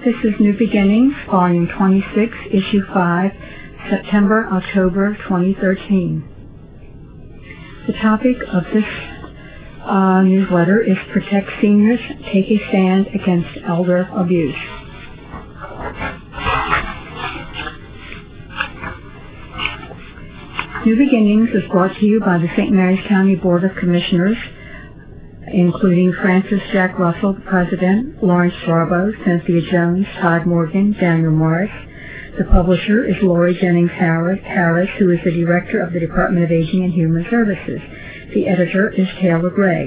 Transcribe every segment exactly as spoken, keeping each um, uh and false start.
This is New Beginnings, Volume twenty-six, Issue five, September, October twenty thirteen. The topic of this uh, newsletter is Protect Seniors, Take a Stand Against Elder Abuse. New Beginnings is brought to you by the Saint Mary's County Board of Commissioners, including Francis Jack Russell, the President, Lawrence Jarbo, Cynthia Jones, Todd Morgan, Daniel Morris. The publisher is Lori Jennings Harris, who is the Director of the Department of Aging and Human Services. The editor is Taylor Gregg.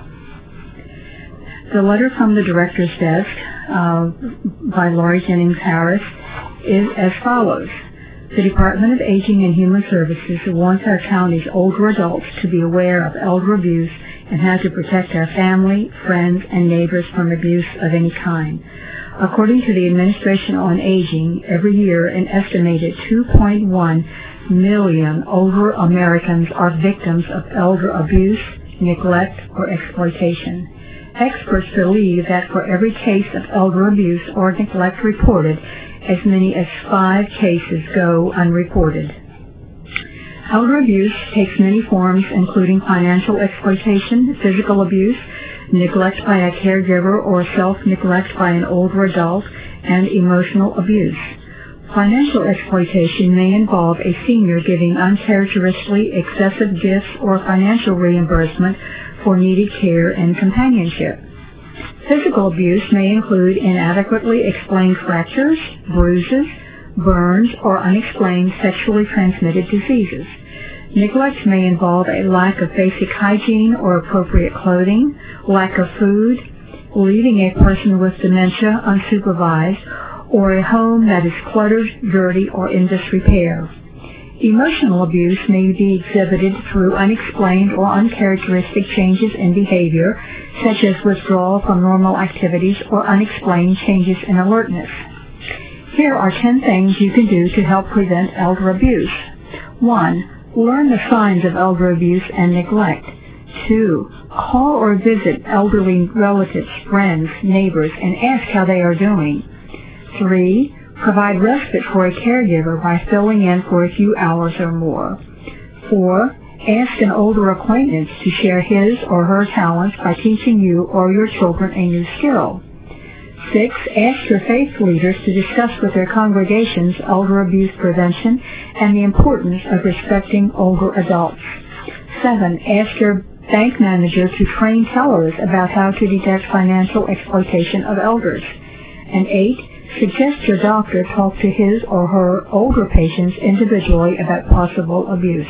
The letter from the Director's Desk uh, by Lori Jennings Harris is as follows. The Department of Aging and Human Services wants our county's older adults to be aware of elder abuse and how to protect our family, friends, and neighbors from abuse of any kind. According to the Administration on Aging, every year an estimated two point one million older Americans are victims of elder abuse, neglect, or exploitation. Experts believe that for every case of elder abuse or neglect reported, as many as five cases go unreported. Elder abuse takes many forms, including financial exploitation, physical abuse, neglect by a caregiver or self-neglect by an older adult, and emotional abuse. Financial exploitation may involve a senior giving uncharacteristically excessive gifts or financial reimbursement for needed care and companionship. Physical abuse may include inadequately explained fractures, bruises, burns, or unexplained sexually transmitted diseases. Neglect may involve a lack of basic hygiene or appropriate clothing, lack of food, leaving a person with dementia unsupervised, or a home that is cluttered, dirty, or in disrepair. Emotional abuse may be exhibited through unexplained or uncharacteristic changes in behavior, such as withdrawal from normal activities or unexplained changes in alertness. Here are ten things you can do to help prevent elder abuse. one. Learn the signs of elder abuse and neglect. two. Call or visit elderly relatives, friends, neighbors, and ask how they are doing. three. Provide respite for a caregiver by filling in for a few hours or more. four. Ask an older acquaintance to share his or her talents by teaching you or your children a new skill. six. Ask your faith leaders to discuss with their congregations elder abuse prevention and the importance of respecting older adults. seven. Ask your bank manager to train tellers about how to detect financial exploitation of elders. And eight. Suggest your doctor talk to his or her older patients individually about possible abuse.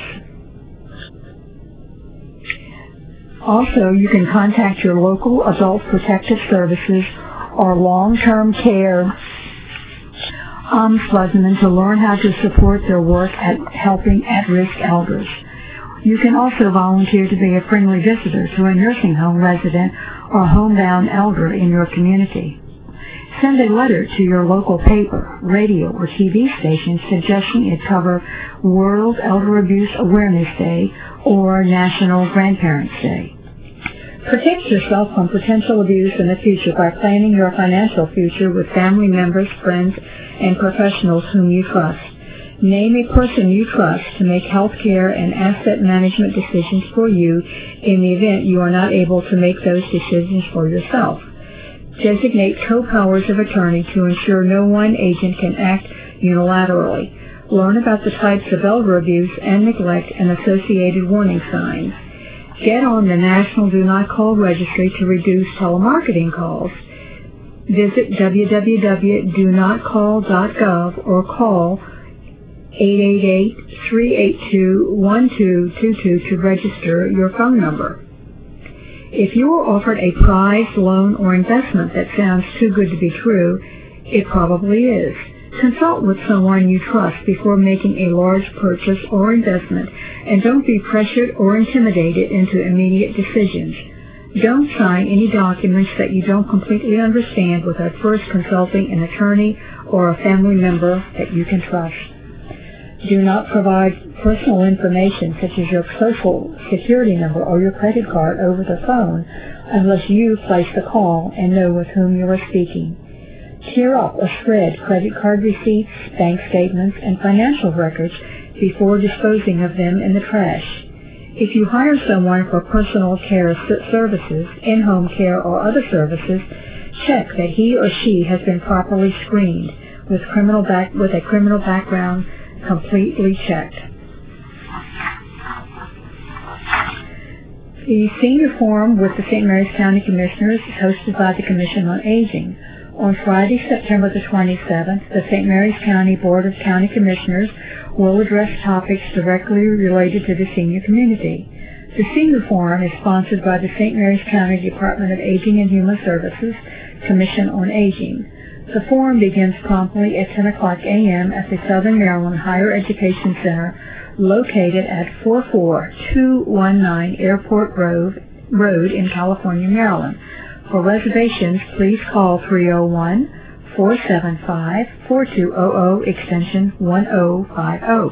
Also, you can contact your local adult protective services or long-term care ombudsman to learn how to support their work at helping at-risk elders. You can also volunteer to be a friendly visitor to a nursing home resident or homebound elder in your community. Send a letter to your local paper, radio, or T V station suggesting it cover World Elder Abuse Awareness Day or National Grandparents' Day. Protect yourself from potential abuse in the future by planning your financial future with family members, friends, and professionals whom you trust. Name a person you trust to make health care and asset management decisions for you in the event you are not able to make those decisions for yourself. Designate co-powers of attorney to ensure no one agent can act unilaterally. Learn about the types of elder abuse and neglect and associated warning signs. Get on the National Do Not Call Registry to reduce telemarketing calls. Visit w w w dot do not call dot gov or call eight eight eight, three eight two, one two two two to register your phone number. If you are offered a prize, loan, or investment that sounds too good to be true, it probably is. Consult with someone you trust before making a large purchase or investment, and don't be pressured or intimidated into immediate decisions. Don't sign any documents that you don't completely understand without first consulting an attorney or a family member that you can trust. Do not provide personal information such as your social security number or your credit card over the phone unless you place the call and know with whom you are speaking. Tear up or shred credit card receipts, bank statements, and financial records before disposing of them in the trash. If you hire someone for personal care services, in-home care, or other services, check that he or she has been properly screened with criminal back with a criminal background completely checked. The Senior Forum with the Saint Mary's County Commissioners is hosted by the Commission on Aging. On Friday, September the twenty-seventh, the Saint Mary's County Board of County Commissioners will address topics directly related to the senior community. The Senior Forum is sponsored by the Saint Mary's County Department of Aging and Human Services Commission on Aging. The forum begins promptly at ten o'clock a m at the Southern Maryland Higher Education Center located at four four two one nine Airport Road, Road in California, Maryland. For reservations, please call three oh one, four seven five, four two zero zero extension one oh five oh.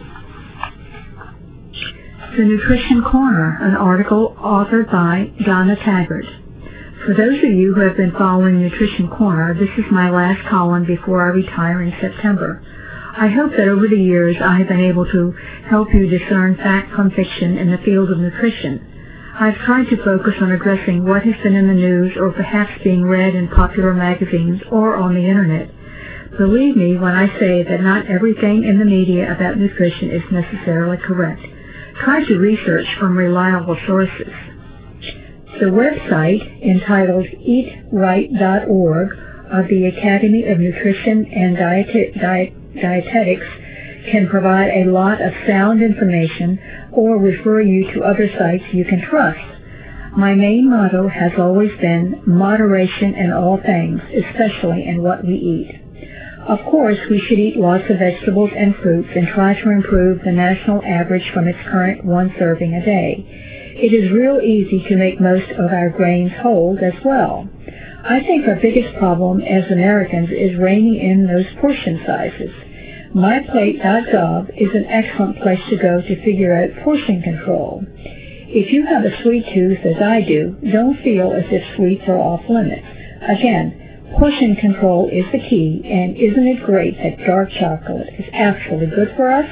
The Nutrition Corner, an article authored by Donna Taggart. For those of you who have been following Nutrition Corner, this is my last column before I retire in September. I hope that over the years I have been able to help you discern fact from fiction in the field of nutrition. I've tried to focus on addressing what has been in the news or perhaps being read in popular magazines or on the Internet. Believe me when I say that not everything in the media about nutrition is necessarily correct. Try to research from reliable sources. The website, entitled eat right dot org of the Academy of Nutrition and Diet- Diet- Dietetics, can provide a lot of sound information or refer you to other sites you can trust. My main motto has always been moderation in all things, especially in what we eat. Of course, we should eat lots of vegetables and fruits and try to improve the national average from its current one serving a day. It is real easy to make most of our grains hold as well. I think our biggest problem as Americans is reining in those portion sizes. my plate dot gov is an excellent place to go to figure out portion control. If you have a sweet tooth, as I do, don't feel as if sweets are off limits. Again, portion control is the key, and isn't it great that dark chocolate is actually good for us?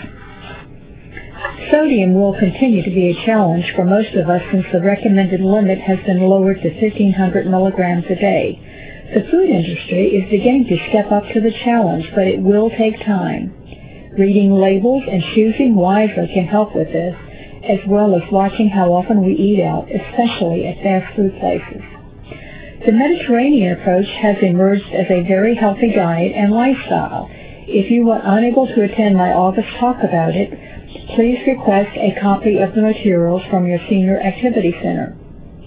Sodium will continue to be a challenge for most of us since the recommended limit has been lowered to fifteen hundred milligrams a day. The food industry is beginning to step up to the challenge, but it will take time. Reading labels and choosing wisely can help with this, as well as watching how often we eat out, especially at fast food places. The Mediterranean approach has emerged as a very healthy diet and lifestyle. If you were unable to attend my August talk about it, please request a copy of the materials from your senior activity center.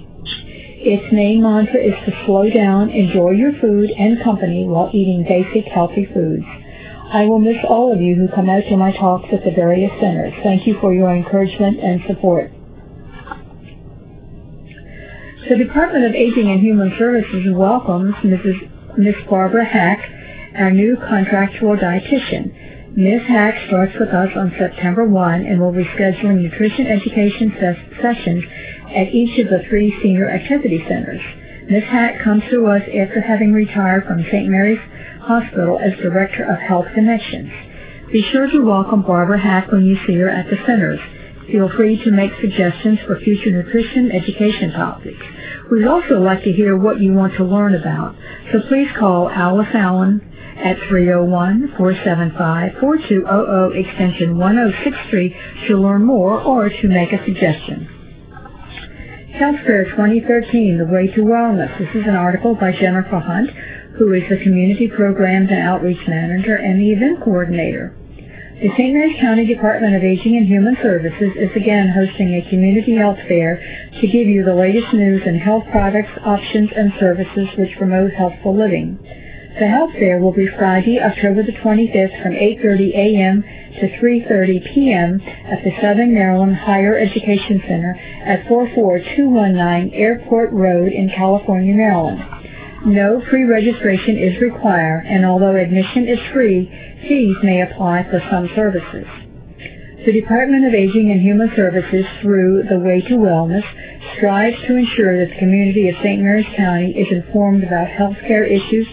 Its main mantra is to slow down, enjoy your food and company while eating basic healthy foods. I will miss all of you who come out to my talks at the various centers. Thank you for your encouragement and support. The Department of Aging and Human Services welcomes Missus Miss Barbara Hack, our new contractual dietitian. Miz Hack starts with us on September first and will be scheduling nutrition education ses- sessions at each of the three senior activity centers. Miz Hack comes to us after having retired from Saint Mary's Hospital as Director of Health Connections. Be sure to welcome Barbara Hack when you see her at the centers. Feel free to make suggestions for future nutrition education topics. We'd also like to hear what you want to learn about, so please call Alice Allen at three oh one, four seven five, four two zero zero extension one oh six three to learn more or to make a suggestion. Health Fair twenty thirteen, The Way to Wellness. This is an article by Jennifer Hunt, who is the Community Programs and Outreach Manager and the Event Coordinator. The Saint Mary's County Department of Aging and Human Services is again hosting a community health fair to give you the latest news in health products, options, and services which promote healthful living. The health fair will be Friday, October the twenty-fifth from eight thirty a m to three thirty p m at the Southern Maryland Higher Education Center at four four two one nine Airport Road in California, Maryland. No pre-registration is required, and although admission is free, fees may apply for some services. The Department of Aging and Human Services, through The Way to Wellness, strives to ensure that the community of Saint Mary's County is informed about health care issues,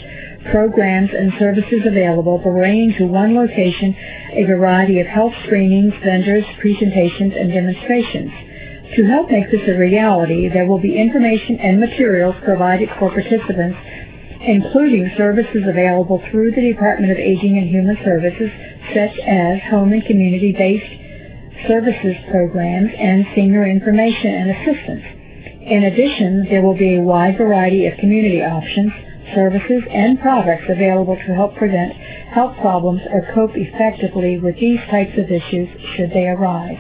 programs, and services available, bringing to one location a variety of health screenings, vendors, presentations, and demonstrations. To help make this a reality, there will be information and materials provided for participants, including services available through the Department of Aging and Human Services, such as home and community-based services programs and senior information and assistance. In addition, there will be a wide variety of community options, services, and products available to help prevent health problems or cope effectively with these types of issues should they arise.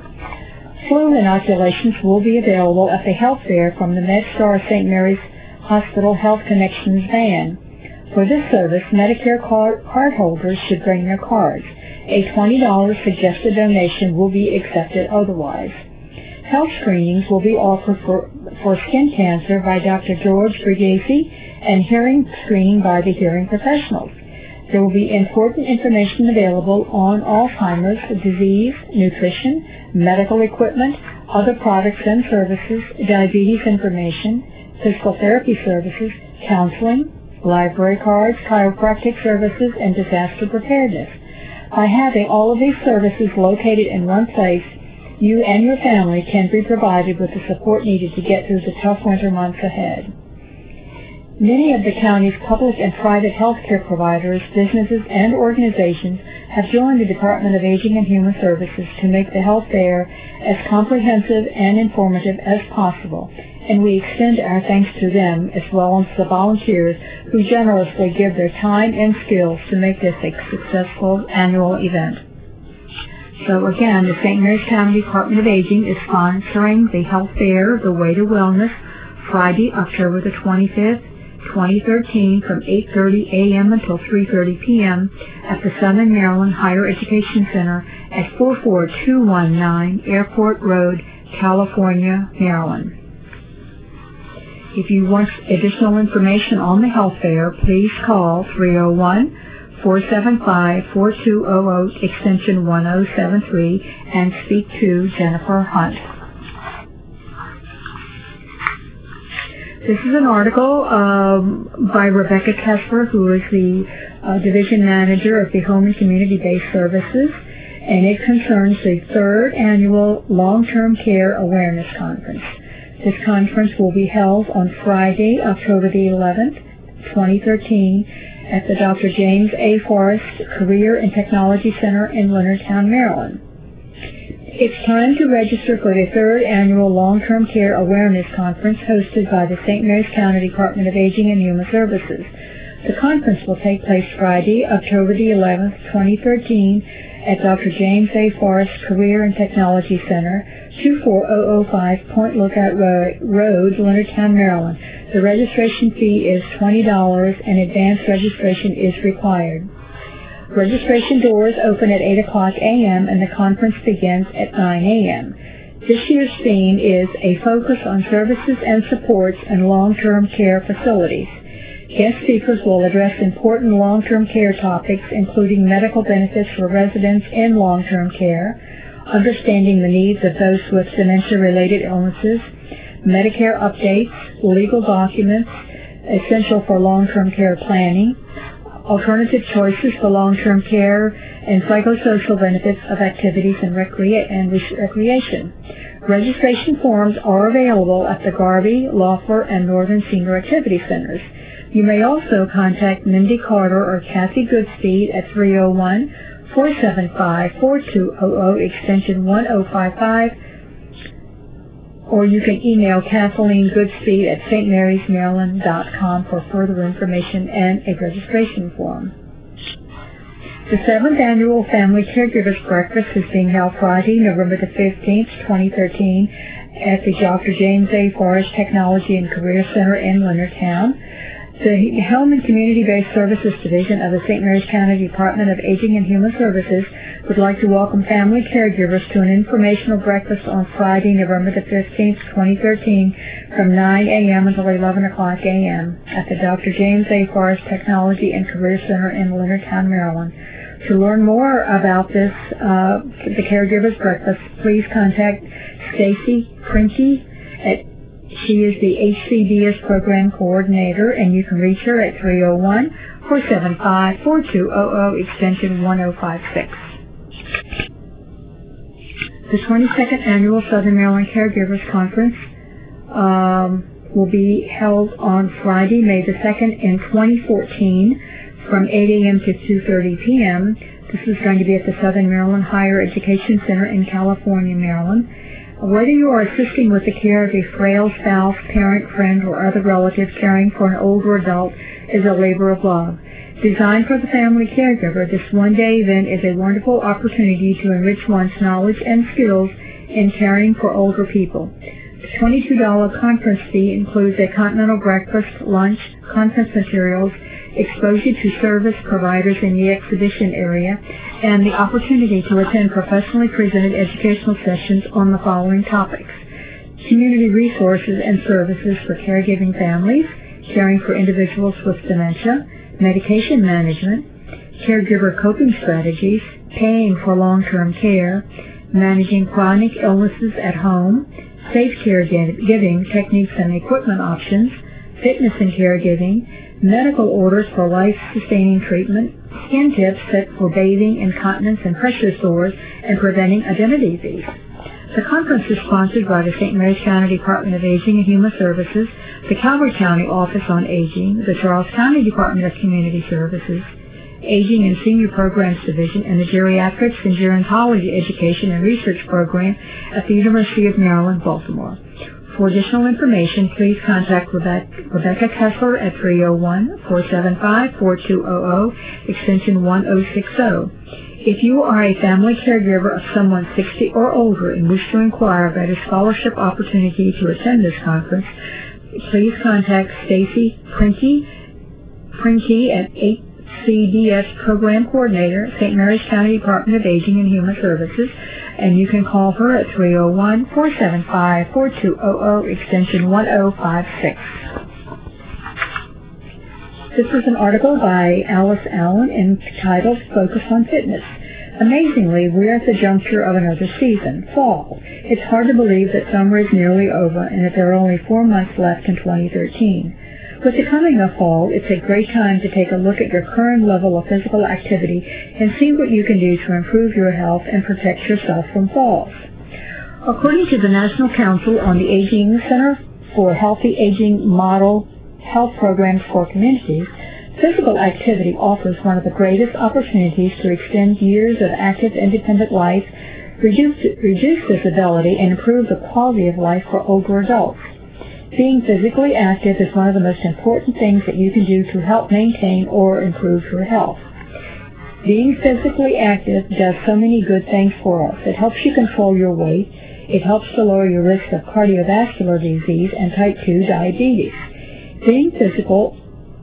Flu inoculations will be available at the health fair from the MedStar Saint Mary's Hospital Health Connections van. For this service, Medicare card, card holders should bring their cards. A twenty dollars suggested donation will be accepted otherwise. Health screenings will be offered for, for skin cancer by Doctor George Brigasi and hearing screening by the hearing professionals. There will be important information available on Alzheimer's disease, nutrition, medical equipment, other products and services, diabetes information, physical therapy services, counseling, library cards, chiropractic services, and disaster preparedness. By having all of these services located in one place, you and your family can be provided with the support needed to get through the tough winter months ahead. Many of the county's public and private health care providers, businesses, and organizations have joined the Department of Aging and Human Services to make the health fair as comprehensive and informative as possible, and we extend our thanks to them as well as the volunteers who generously give their time and skills to make this a successful annual event. So again, the Saint Mary's County Department of Aging is sponsoring the health fair, The Way to Wellness, Friday, October the twenty-fifth, twenty thirteen, from eight thirty a.m. until three thirty p.m. at the Southern Maryland Higher Education Center at four four two one nine Airport Road, California, Maryland. If you want additional information on the health fair, please call three oh one, four seven five, four two zero zero, extension one oh seven three, and speak to Jennifer Hunt. This is an article um, by Rebecca Kessler, who is the uh, Division Manager of the Home and Community-Based Services, and it concerns the third annual Long-Term Care Awareness Conference. This conference will be held on Friday, October the eleventh, twenty thirteen, at the Doctor James A. Forrest Career and Technology Center in Leonardtown, Maryland. It's time to register for the third annual Long-Term Care Awareness Conference hosted by the Saint Mary's County Department of Aging and Human Services. The conference will take place Friday, October the eleventh, twenty thirteen, at Doctor James A. Forrest Career and Technology Center, two four zero zero five Point Lookout Road, Leonardtown, Maryland. The registration fee is twenty dollars and advanced registration is required. Registration doors open at eight o'clock a.m. and the conference begins at nine a.m. This year's theme is A Focus on Services and Supports in Long-Term Care Facilities. Guest speakers will address important long-term care topics, including medical benefits for residents in long-term care, understanding the needs of those with dementia-related illnesses, Medicare updates, legal documents, essential for long-term care planning, alternative choices for long-term care, and psychosocial benefits of activities and, recrea- and recreation. Registration forms are available at the Garvey, Loeffler, and Northern Senior Activity Centers. You may also contact Mindy Carter or Kathy Goodspeed at three oh one, four seven five, four two zero zero, extension one oh five five, or you can email Kathleen Goodspeed at s t marys maryland dot com for further information and a registration form. The seventh Annual Family Caregivers Breakfast is being held Friday, November the fifteenth, twenty thirteen, at the Doctor James A. Forrest Technology and Career Center in Leonardtown. The Home and Community-Based Services Division of the Saint Mary's County Department of Aging and Human Services would like to welcome family caregivers to an informational breakfast on Friday, November the fifteenth, twenty thirteen, from nine a.m. until eleven o'clock a.m. at the Doctor James A. Forrest Technology and Career Center in Leonardtown, Maryland. To learn more about this, uh, the Caregivers Breakfast, please contact Stacy Krinke at She is the H C B S Program Coordinator, and you can reach her at three oh one, four seven five, four two zero zero, extension one oh five six. The twenty-second Annual Southern Maryland Caregivers Conference um, will be held on Friday, May the second in twenty fourteen from eight a.m. to two thirty p.m. This is going to be at the Southern Maryland Higher Education Center in California, Maryland. Whether you are assisting with the care of a frail spouse, parent, friend, or other relative caring for an older adult is a labor of love. Designed for the family caregiver, this one-day event is a wonderful opportunity to enrich one's knowledge and skills in caring for older people. The twenty-two dollars conference fee includes a continental breakfast, lunch, conference materials, exposure to service providers in the exhibition area, and the opportunity to attend professionally presented educational sessions on the following topics: community resources and services for caregiving families, caring for individuals with dementia, medication management, caregiver coping strategies, paying for long-term care, managing chronic illnesses at home, safe caregiving techniques and equipment options, fitness and caregiving, medical orders for life-sustaining treatment, skin tips set for bathing, incontinence, and pressure sores, and preventing identity thieves. The conference is sponsored by the Saint Mary's County Department of Aging and Human Services, the Calvert County Office on Aging, the Charles County Department of Community Services, Aging and Senior Programs Division, and the Geriatrics and Gerontology Education and Research Program at the University of Maryland, Baltimore. For additional information, please contact Rebecca Kessler at three oh one, four seven five, four two zero zero, extension one oh six zero. If you are a family caregiver of someone sixty or older and wish to inquire about a scholarship opportunity to attend this conference, please contact Stacy Prinky, Prinky at H C B S Program Coordinator, Saint Mary's County Department of Aging and Human Services, and you can call her at three oh one, four seven five, four two zero zero, extension one oh five six. This was an article by Alice Allen entitled Focus on Fitness. Amazingly, we're at the juncture of another season, fall. It's hard to believe that summer is nearly over and that there are only four months left in twenty thirteen. With the coming of fall, it's a great time to take a look at your current level of physical activity and see what you can do to improve your health and protect yourself from falls. According to the National Council on the Aging Center for Healthy Aging Model Health Programs for Communities, physical activity offers one of the greatest opportunities to extend years of active, independent life, reduce, reduce disability, and improve the quality of life for older adults. Being physically active is one of the most important things that you can do to help maintain or improve your health. Being physically active does so many good things for us. It helps you control your weight. It helps to lower your risk of cardiovascular disease and type two diabetes. Being physical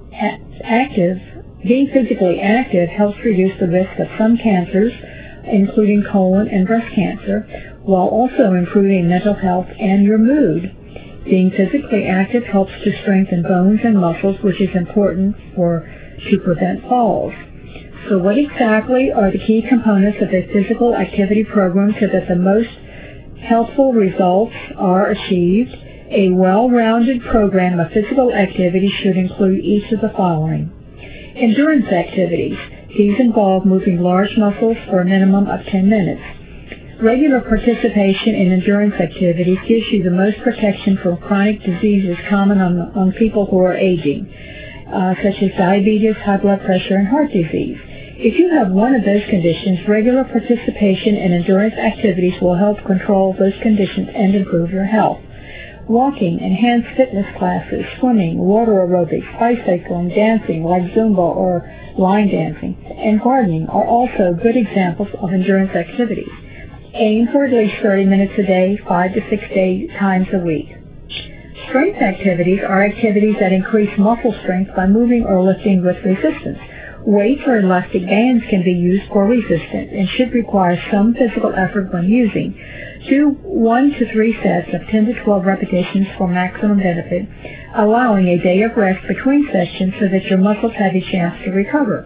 active, being physically active helps reduce the risk of some cancers, including colon and breast cancer, while also improving mental health and your mood. Being physically active helps to strengthen bones and muscles, which is important for to prevent falls. So what exactly are the key components of a physical activity program so that the most healthful results are achieved? A well-rounded program of physical activity should include each of the following. Endurance activities. These involve moving large muscles for a minimum of ten minutes. Regular participation in endurance activities gives you the most protection from chronic diseases common on, on people who are aging, uh, such as diabetes, high blood pressure, and heart disease. If you have one of those conditions, regular participation in endurance activities will help control those conditions and improve your health. Walking, enhanced fitness classes, swimming, water aerobics, bicycling, dancing like Zumba or line dancing, and gardening are also good examples of endurance activities. Aim for at least thirty minutes a day, five to six day, times a week. Strength activities are activities that increase muscle strength by moving or lifting with resistance. Weights or elastic bands can be used for resistance and should require some physical effort when using. Do one to three sets of ten to twelve repetitions for maximum benefit, allowing a day of rest between sessions so that your muscles have a chance to recover.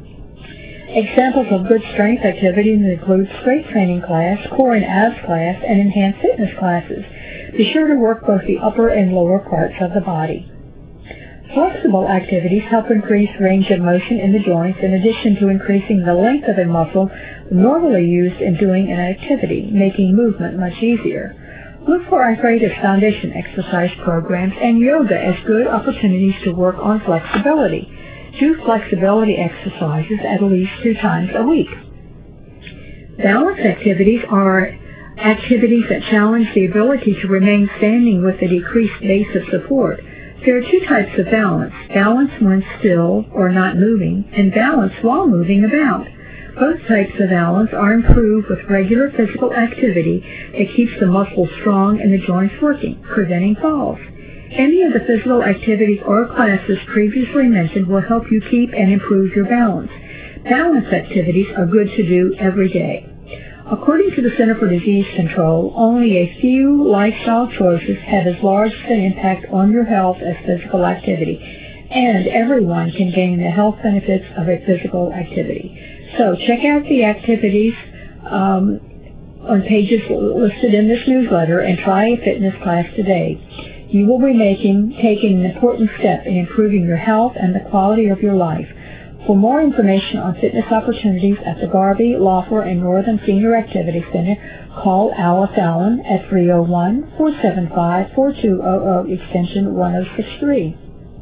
Examples of good strength activities include strength training class, core and abs class, and enhanced fitness classes. Be sure to work both the upper and lower parts of the body. Flexible activities help increase range of motion in the joints in addition to increasing the length of a muscle normally used in doing an activity, making movement much easier. Look for arthritis foundation exercise programs and yoga as good opportunities to work on flexibility. Do flexibility exercises at least two times a week. Balance activities are activities that challenge the ability to remain standing with a decreased base of support. There are two types of balance, balance when still or not moving, and balance while moving about. Both types of balance are improved with regular physical activity that keeps the muscles strong and the joints working, preventing falls. Any of the physical activities or classes previously mentioned will help you keep and improve your balance. Balance activities are good to do every day. According to the Center for Disease Control, only a few lifestyle choices have as large an impact on your health as physical activity, and everyone can gain the health benefits of a physical activity. So check out the activities um, on pages listed in this newsletter and try a fitness class today. You will be making taking an important step in improving your health and the quality of your life. For more information on fitness opportunities at the Garvey, Loeffler, and Northern Senior Activity Center, call Alice Allen at three oh one, four seven five, four two zero zero, extension one oh six three.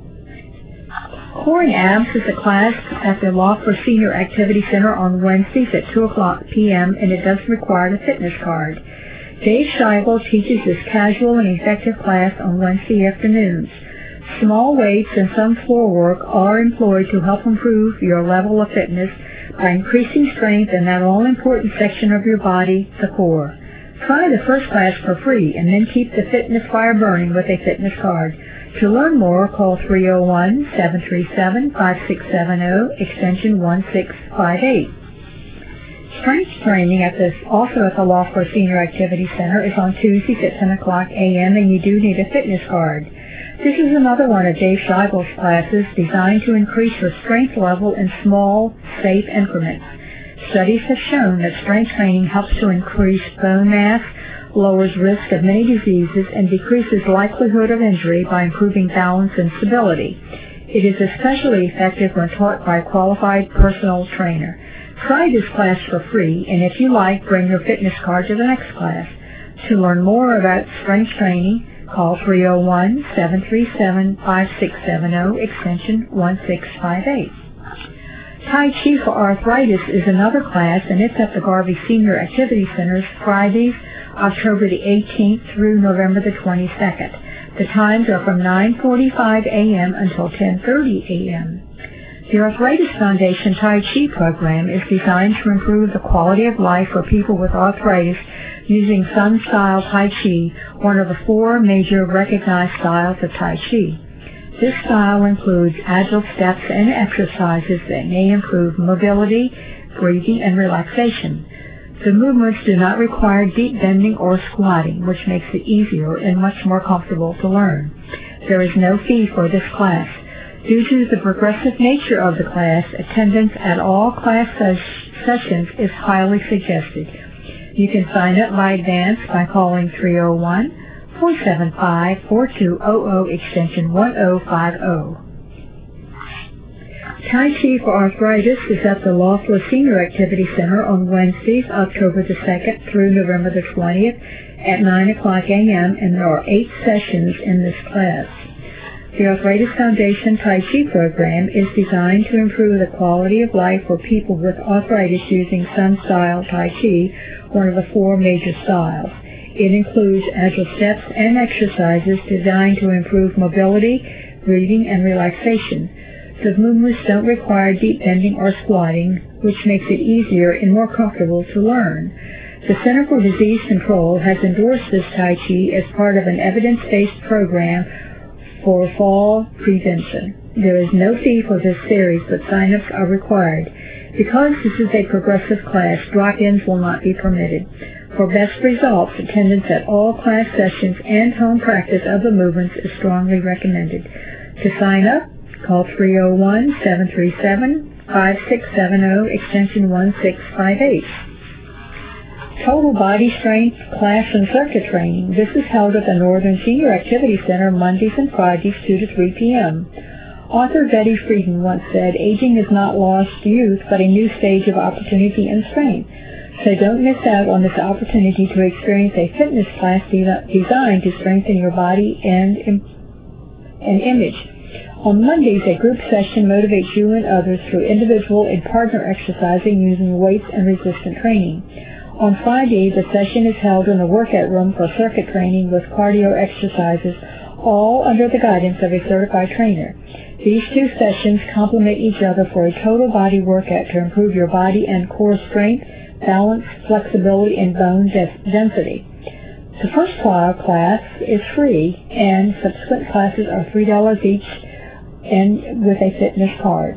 Core and Abs is a class at the Loeffler Senior Activity Center on Wednesdays at two o'clock p m, and it doesn't require a fitness card. Dave Scheibel teaches this casual and effective class on Wednesday afternoons. Small weights and some floor work are employed to help improve your level of fitness by increasing strength in that all-important section of your body, the core. Try the first class for free and then keep the fitness fire burning with a fitness card. To learn more, call three oh one, seven three seven, five six seven zero, extension one six five eight. Strength training at this, also at the Loeffler Senior Activity Center, is on Tuesdays at ten o'clock a m, and you do need a fitness card. This is another one of Dave Scheibel's classes designed to increase your strength level in small, safe increments. Studies have shown that strength training helps to increase bone mass, lowers risk of many diseases, and decreases likelihood of injury by improving balance and stability. It is especially effective when taught by a qualified personal trainer. Try this class for free, and if you like, bring your fitness card to the next class. To learn more about strength training, call three oh one, seven three seven, five six seven zero, extension one six five eight. Tai Chi for Arthritis is another class, and it's at the Garvey Senior Activity Centers Fridays, October the eighteenth through November the twenty-second. The times are from nine forty-five a m until ten thirty a m The Arthritis Foundation Tai Chi program is designed to improve the quality of life for people with arthritis using Sun Style Tai Chi, one of the four major recognized styles of Tai Chi. This style includes agile steps and exercises that may improve mobility, breathing, and relaxation. The movements do not require deep bending or squatting, which makes it easier and much more comfortable to learn. There is no fee for this class. Due to the progressive nature of the class, attendance at all class ses- sessions is highly suggested. You can sign up by advance by calling three oh one, four seven five, four two zero zero, extension one oh five oh. Tai Chi for Arthritis is at the Loeffler Senior Activity Center on Wednesdays, October the second through November the twentieth at nine o'clock a m, and there are eight sessions in this class. The Arthritis Foundation Tai Chi program is designed to improve the quality of life for people with arthritis using Sun Style Tai Chi, one of the four major styles. It includes agile steps and exercises designed to improve mobility, breathing, and relaxation. The movements don't require deep bending or squatting, which makes it easier and more comfortable to learn. The Center for Disease Control has endorsed this Tai Chi as part of an evidence-based program for fall prevention. There is no fee for this series, but sign-ups are required. Because this is a progressive class, drop-ins will not be permitted. For best results, attendance at all class sessions and home practice of the movements is strongly recommended. To sign up, call three oh one, seven three seven, five six seven zero, extension one six five eight. Total Body Strength Class and Circuit Training. This is held at the Northern Senior Activity Center Mondays and Fridays, two to three p.m. Author Betty Friedan once said, "Aging is not lost youth, but a new stage of opportunity and strength." So don't miss out on this opportunity to experience a fitness class de- designed to strengthen your body and, and image. On Mondays, a group session motivates you and others through individual and partner exercising using weights and resistance training. On Friday, the session is held in the workout room for circuit training with cardio exercises, all under the guidance of a certified trainer. These two sessions complement each other for a total body workout to improve your body and core strength, balance, flexibility, and bone density. The first trial class is free, and subsequent classes are three dollars each and with a fitness card.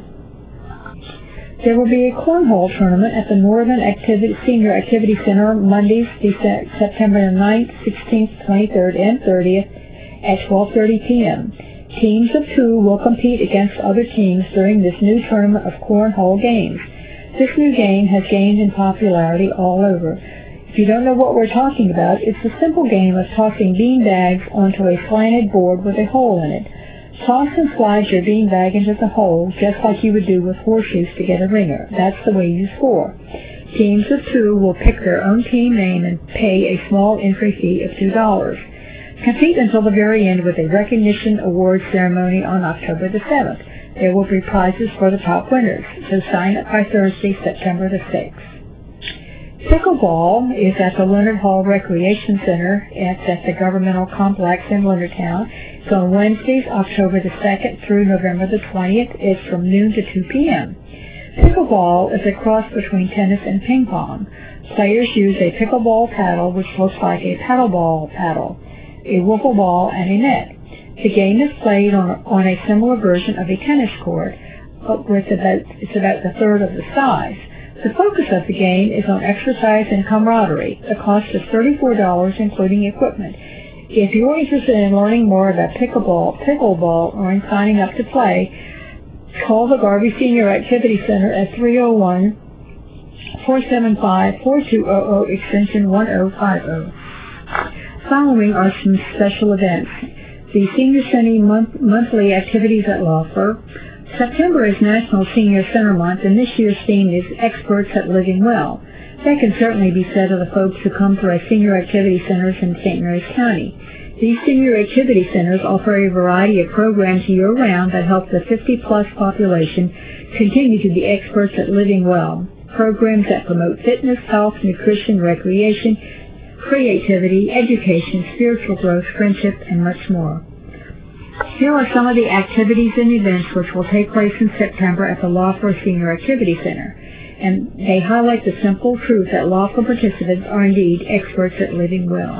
There will be a cornhole tournament at the Northern Activity, Senior Activity Center Mondays, September ninth, sixteenth, twenty-third, and thirtieth at twelve thirty p.m. Teams of two will compete against other teams during this new tournament of cornhole games. This new game has gained in popularity all over. If you don't know what we're talking about, it's a simple game of tossing bean bags onto a slanted board with a hole in it. Toss and slide your bean bag into the hole just like you would do with horseshoes to get a ringer. That's the way you score. Teams of two will pick their own team name and pay a small entry fee of two dollars. Compete until the very end with a recognition awards ceremony on October the seventh. There will be prizes for the top winners, so sign up by Thursday, September the sixth. Pickleball is at the Leonard Hall Recreation Center. It's at the Governmental Complex in Leonardtown. It's on Wednesdays, October the second through November the twentieth. It's from noon to two p.m. Pickleball is a cross between tennis and ping pong. Players use a pickleball paddle, which looks like a paddleball paddle, a wiffle ball, and a net. The game is played on, on a similar version of a tennis court, but with about, it's about the third of the size. The focus of the game is on exercise and camaraderie. The cost is thirty-four dollars, including equipment. If you're interested in learning more about pickleball, pickleball, or in signing up to play, call the Garvey Senior Activity Center at three oh one, four seven five, four two zero zero, extension one oh five oh. Following are some special events. The Senior Center month, monthly activities at Loeffler. September is National Senior Center Month, and this year's theme is Experts at Living Well. That can certainly be said of the folks who come to our senior activity centers in Saint Mary's County. These senior activity centers offer a variety of programs year-round that help the fifty-plus population continue to be experts at living well. Programs that promote fitness, health, nutrition, recreation, creativity, education, spiritual growth, friendship, and much more. Here are some of the activities and events which will take place in September at the Loeffler Senior Activity Center, and they highlight the simple truth that Loeffler participants are indeed experts at living well.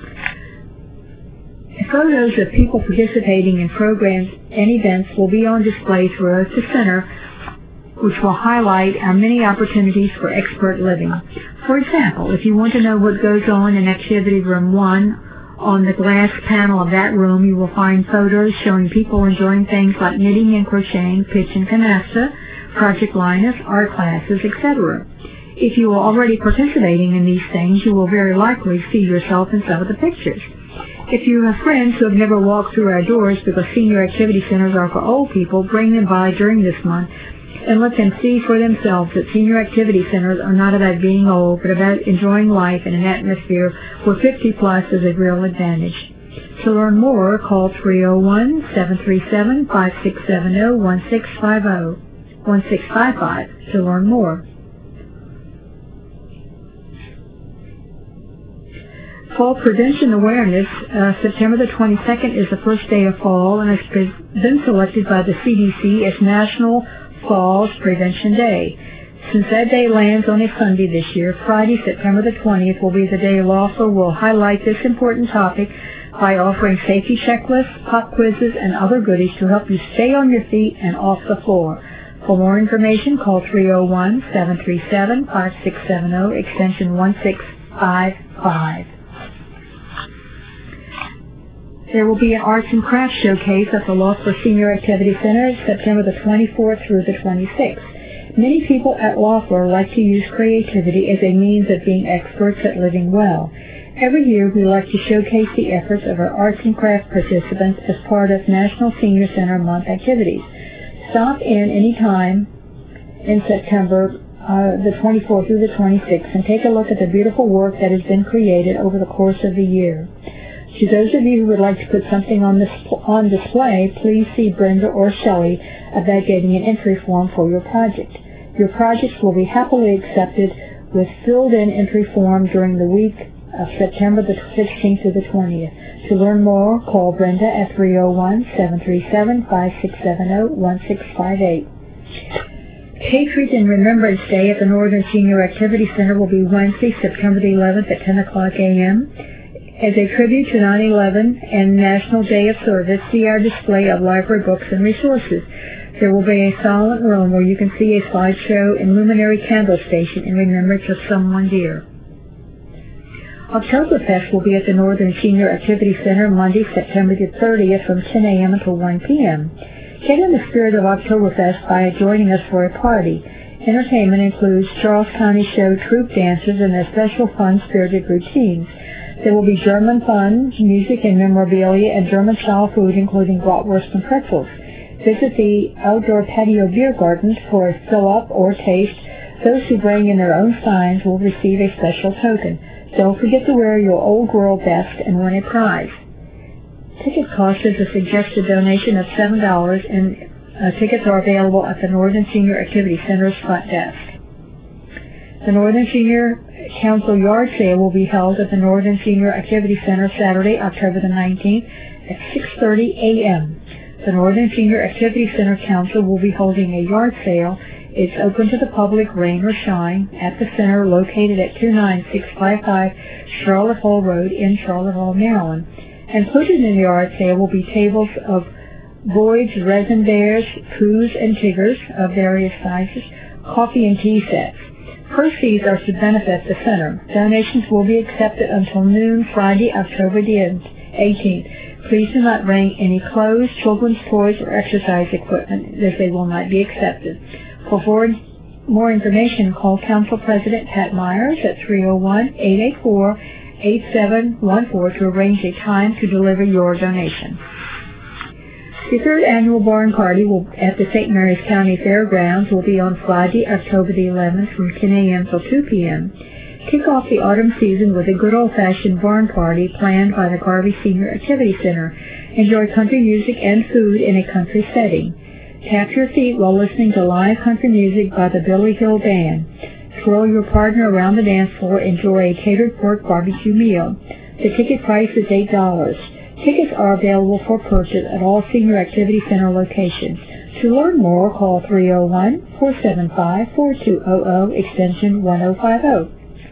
Photos of people participating in programs and events will be on display throughout the center, which will highlight our many opportunities for expert living. For example, if you want to know what goes on in Activity Room one, on the glass panel of that room you will find photos showing people enjoying things like knitting and crocheting, pitch and canasta, Project Linus, art classes, et cetera. If you are already participating in these things, you will very likely see yourself in some of the pictures. If you have friends who have never walked through our doors because senior activity centers are for old people, bring them by during this month and let them see for themselves that senior activity centers are not about being old, but about enjoying life in an atmosphere where fifty plus is a real advantage. To learn more, call three oh one, seven three seven, five six seven zero, one six five zero, one six five five to learn more. Fall Prevention Awareness, uh, September the twenty-second is the first day of fall and has been selected by the C D C as National Falls Prevention Day. Since that day lands on a Sunday this year, Friday, September the twentieth, will be the day Loeffler will highlight this important topic by offering safety checklists, pop quizzes, and other goodies to help you stay on your feet and off the floor. For more information, call three oh one, seven three seven, five six seven zero, extension one six five five. There will be an arts and crafts showcase at the Loeffler Senior Activity Center September the twenty-fourth through the twenty-sixth. Many people at Loeffler like to use creativity as a means of being experts at living well. Every year we like to showcase the efforts of our arts and crafts participants as part of National Senior Center Month activities. Stop in any time in September uh, the twenty-fourth through the twenty-sixth and take a look at the beautiful work that has been created over the course of the year. To those of you who would like to put something on, this, on display, please see Brenda or Shelley about getting an entry form for your project. Your projects will be happily accepted with filled-in entry form during the week of September the sixteenth to the twentieth. To learn more, call Brenda at three oh one, seven three seven, five six seven zero, one six five eight. Patriot and Remembrance Day at the Northern Senior Activity Center will be Wednesday, September the eleventh at ten o'clock a m As a tribute to nine eleven and National Day of Service, see our display of library books and resources. There will be a silent room where you can see a slideshow and luminary candle station in remembrance of someone dear. Oktoberfest will be at the Northern Senior Activity Center Monday, September the thirtieth from ten a m until one p m Get in the spirit of Oktoberfest by joining us for a party. Entertainment includes Charles County Show troupe dancers and their special fun-spirited routines. There will be German fun, music and memorabilia, and German-style food, including bratwurst and pretzels. Visit the outdoor patio beer gardens for a fill-up or taste. Those who bring in their own signs will receive a special token. Don't forget to wear your Old World best and win a prize. Ticket cost is a suggested donation of seven dollars, and uh, tickets are available at the Northern Senior Activity Center's front desk. The Northern Senior Council Yard Sale will be held at the Northern Senior Activity Center Saturday, October the nineteenth at six thirty a m The Northern Senior Activity Center Council will be holding a yard sale. It's open to the public, rain or shine, at the center located at two nine six five five Charlotte Hall Road in Charlotte Hall, Maryland. Included in the yard sale will be tables of Boyd's resin bears, poos, and tiggers of various sizes, coffee and tea sets. Proceeds are to benefit the center. Donations will be accepted until noon Friday, October the eighteenth. Please do not bring any clothes, children's toys, or exercise equipment, as they will not be accepted. For more information, call Council President Pat Myers at three oh one, eight eight four, eight seven one four to arrange a time to deliver your donation. The third annual barn party will, at the Saint Mary's County Fairgrounds will be on Friday, October the eleventh from ten a m till two p m Kick off the autumn season with a good old-fashioned barn party planned by the Garvey Senior Activity Center. Enjoy country music and food in a country setting. Tap your feet while listening to live country music by the Billy Hill Band. Twirl your partner around the dance floor. Enjoy a catered pork barbecue meal. The ticket price is eight dollars. Tickets are available for purchase at all Senior Activity Center locations. To learn more, call three oh one, four seven five, four two zero zero, extension one oh five oh.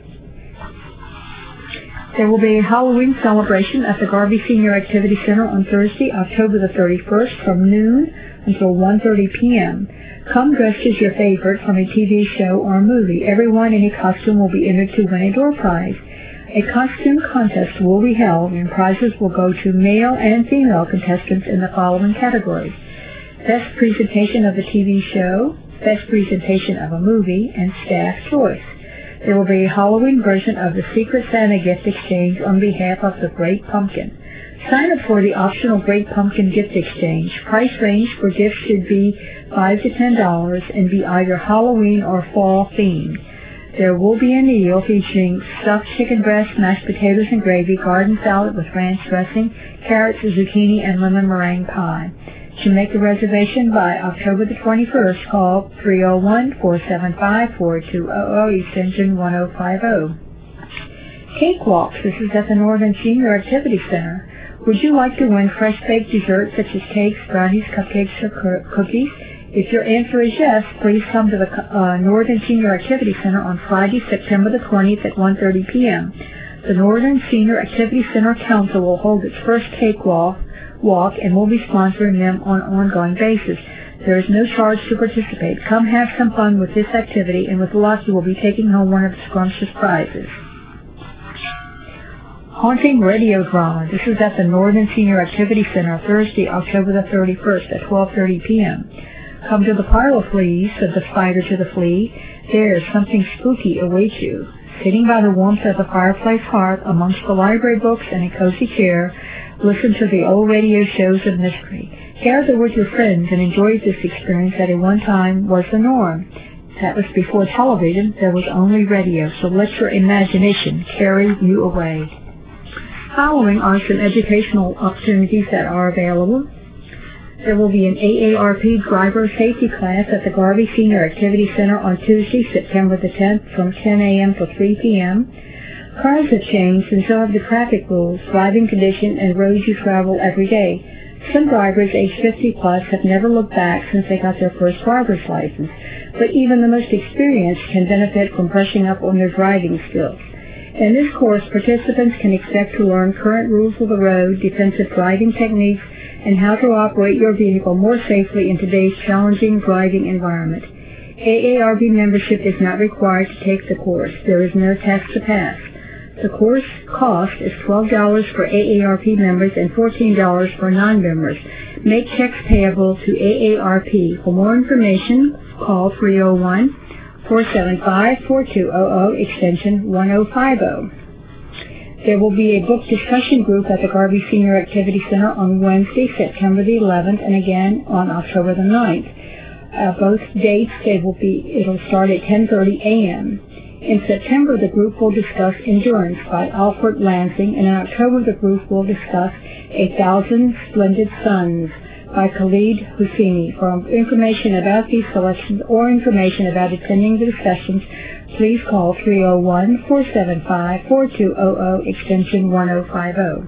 There will be a Halloween celebration at the Garvey Senior Activity Center on Thursday, October the thirty-first from noon until one thirty p m Come dressed as your favorite from a T V show or a movie. Everyone in a costume will be entered to win a door prize. A costume contest will be held, and prizes will go to male and female contestants in the following categories: Best Presentation of a T V Show, Best Presentation of a Movie, and Staff Choice. There will be a Halloween version of the Secret Santa gift exchange on behalf of the Great Pumpkin. Sign up for the optional Great Pumpkin gift exchange. Price range for gifts should be five to ten dollars and be either Halloween or fall themed. There will be a meal featuring stuffed chicken breast, mashed potatoes and gravy, garden salad with ranch dressing, carrots, zucchini, and lemon meringue pie. To make a reservation by October the twenty-first, call three oh one, four seven five, four two zero zero, extension one oh five oh. Cakewalks. This is at the Northern Senior Activity Center. Would you like to win fresh-baked desserts such as cakes, brownies, cupcakes, or cookies? If your answer is yes, please come to the uh, Northern Senior Activity Center on Friday, September the twentieth at one thirty p m The Northern Senior Activity Center Council will hold its first cakewalk walk and will be sponsoring them on an ongoing basis. There is no charge to participate. Come have some fun with this activity, and with luck you will be taking home one of the scrumptious prizes. Haunting Radio Drama. This is at the Northern Senior Activity Center Thursday, October the thirty-first at twelve thirty p m Come to the parlor, please, said the spider to the flea. There, something spooky awaits you. Sitting by the warmth of the fireplace hearth amongst the library books and a cozy chair, listen to the old radio shows of mystery. Gather with your friends and enjoy this experience that at one time was the norm. That was before television. There was only radio, so let your imagination carry you away. Following are some educational opportunities that are available. There will be an A A R P driver safety class at the Garvey Senior Activity Center on Tuesday, September the tenth from ten a.m. to three p.m. Cars have changed and so have the traffic rules, driving condition, and roads you travel every day. Some drivers age fifty plus have never looked back since they got their first driver's license, but even the most experienced can benefit from brushing up on their driving skills. In this course, participants can expect to learn current rules of the road, defensive driving techniques, and how to operate your vehicle more safely in today's challenging driving environment. A A R P membership is not required to take the course. There is no test to pass. The course cost is twelve dollars for A A R P members and fourteen dollars for non-members. Make checks payable to A A R P. For more information, call three oh one, four seven five, four two zero zero, extension one oh five oh. There will be a book discussion group at the Garvey Senior Activity Center on Wednesday, September the eleventh, and again on October the ninth. Uh, both dates, they will be, it'll start at ten thirty a.m. In September, the group will discuss Endurance by Alfred Lansing, and in October, the group will discuss A Thousand Splendid Suns by Khalid Hosseini. For information about these selections or information about attending the discussions, please call three oh one, four seven five, four two zero zero, extension one oh five oh.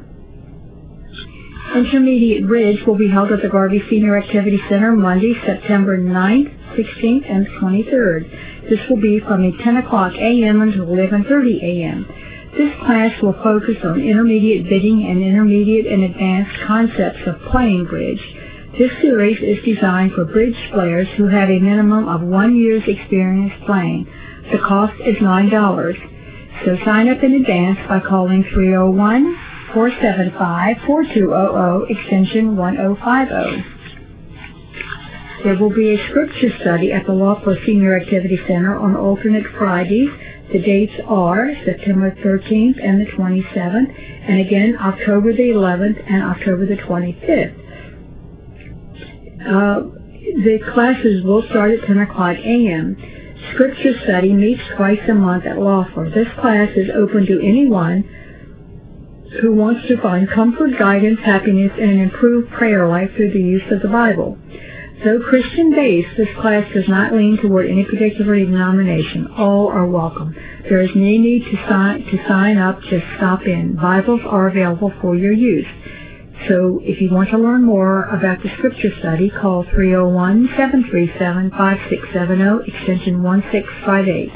Intermediate Bridge will be held at the Garvey Senior Activity Center Monday, September ninth, sixteenth, and twenty-third. This will be from ten o'clock a.m. until eleven thirty a.m. This class will focus on intermediate bidding and intermediate and advanced concepts of playing bridge. This series is designed for bridge players who have a minimum of one year's experience playing. The cost is nine dollars. So sign up in advance by calling three oh one, four seven five, four two zero zero, extension one oh five oh. There will be a scripture study at the Lawful Senior Activity Center on alternate Fridays. The dates are September thirteenth and the twenty-seventh, and again October the eleventh and October the twenty-fifth. Uh, the classes will start at ten o'clock a.m. Scripture study meets twice a month at Lawful. This class is open to anyone who wants to find comfort, guidance, happiness, and an improved prayer life through the use of the Bible. Though Christian-based, this class does not lean toward any particular denomination. All are welcome. There is no need to sign, to sign up, just stop in. Bibles are available for your use. So if you want to learn more about the scripture study, call three oh one, seven three seven, five six seven zero, extension one six five eight.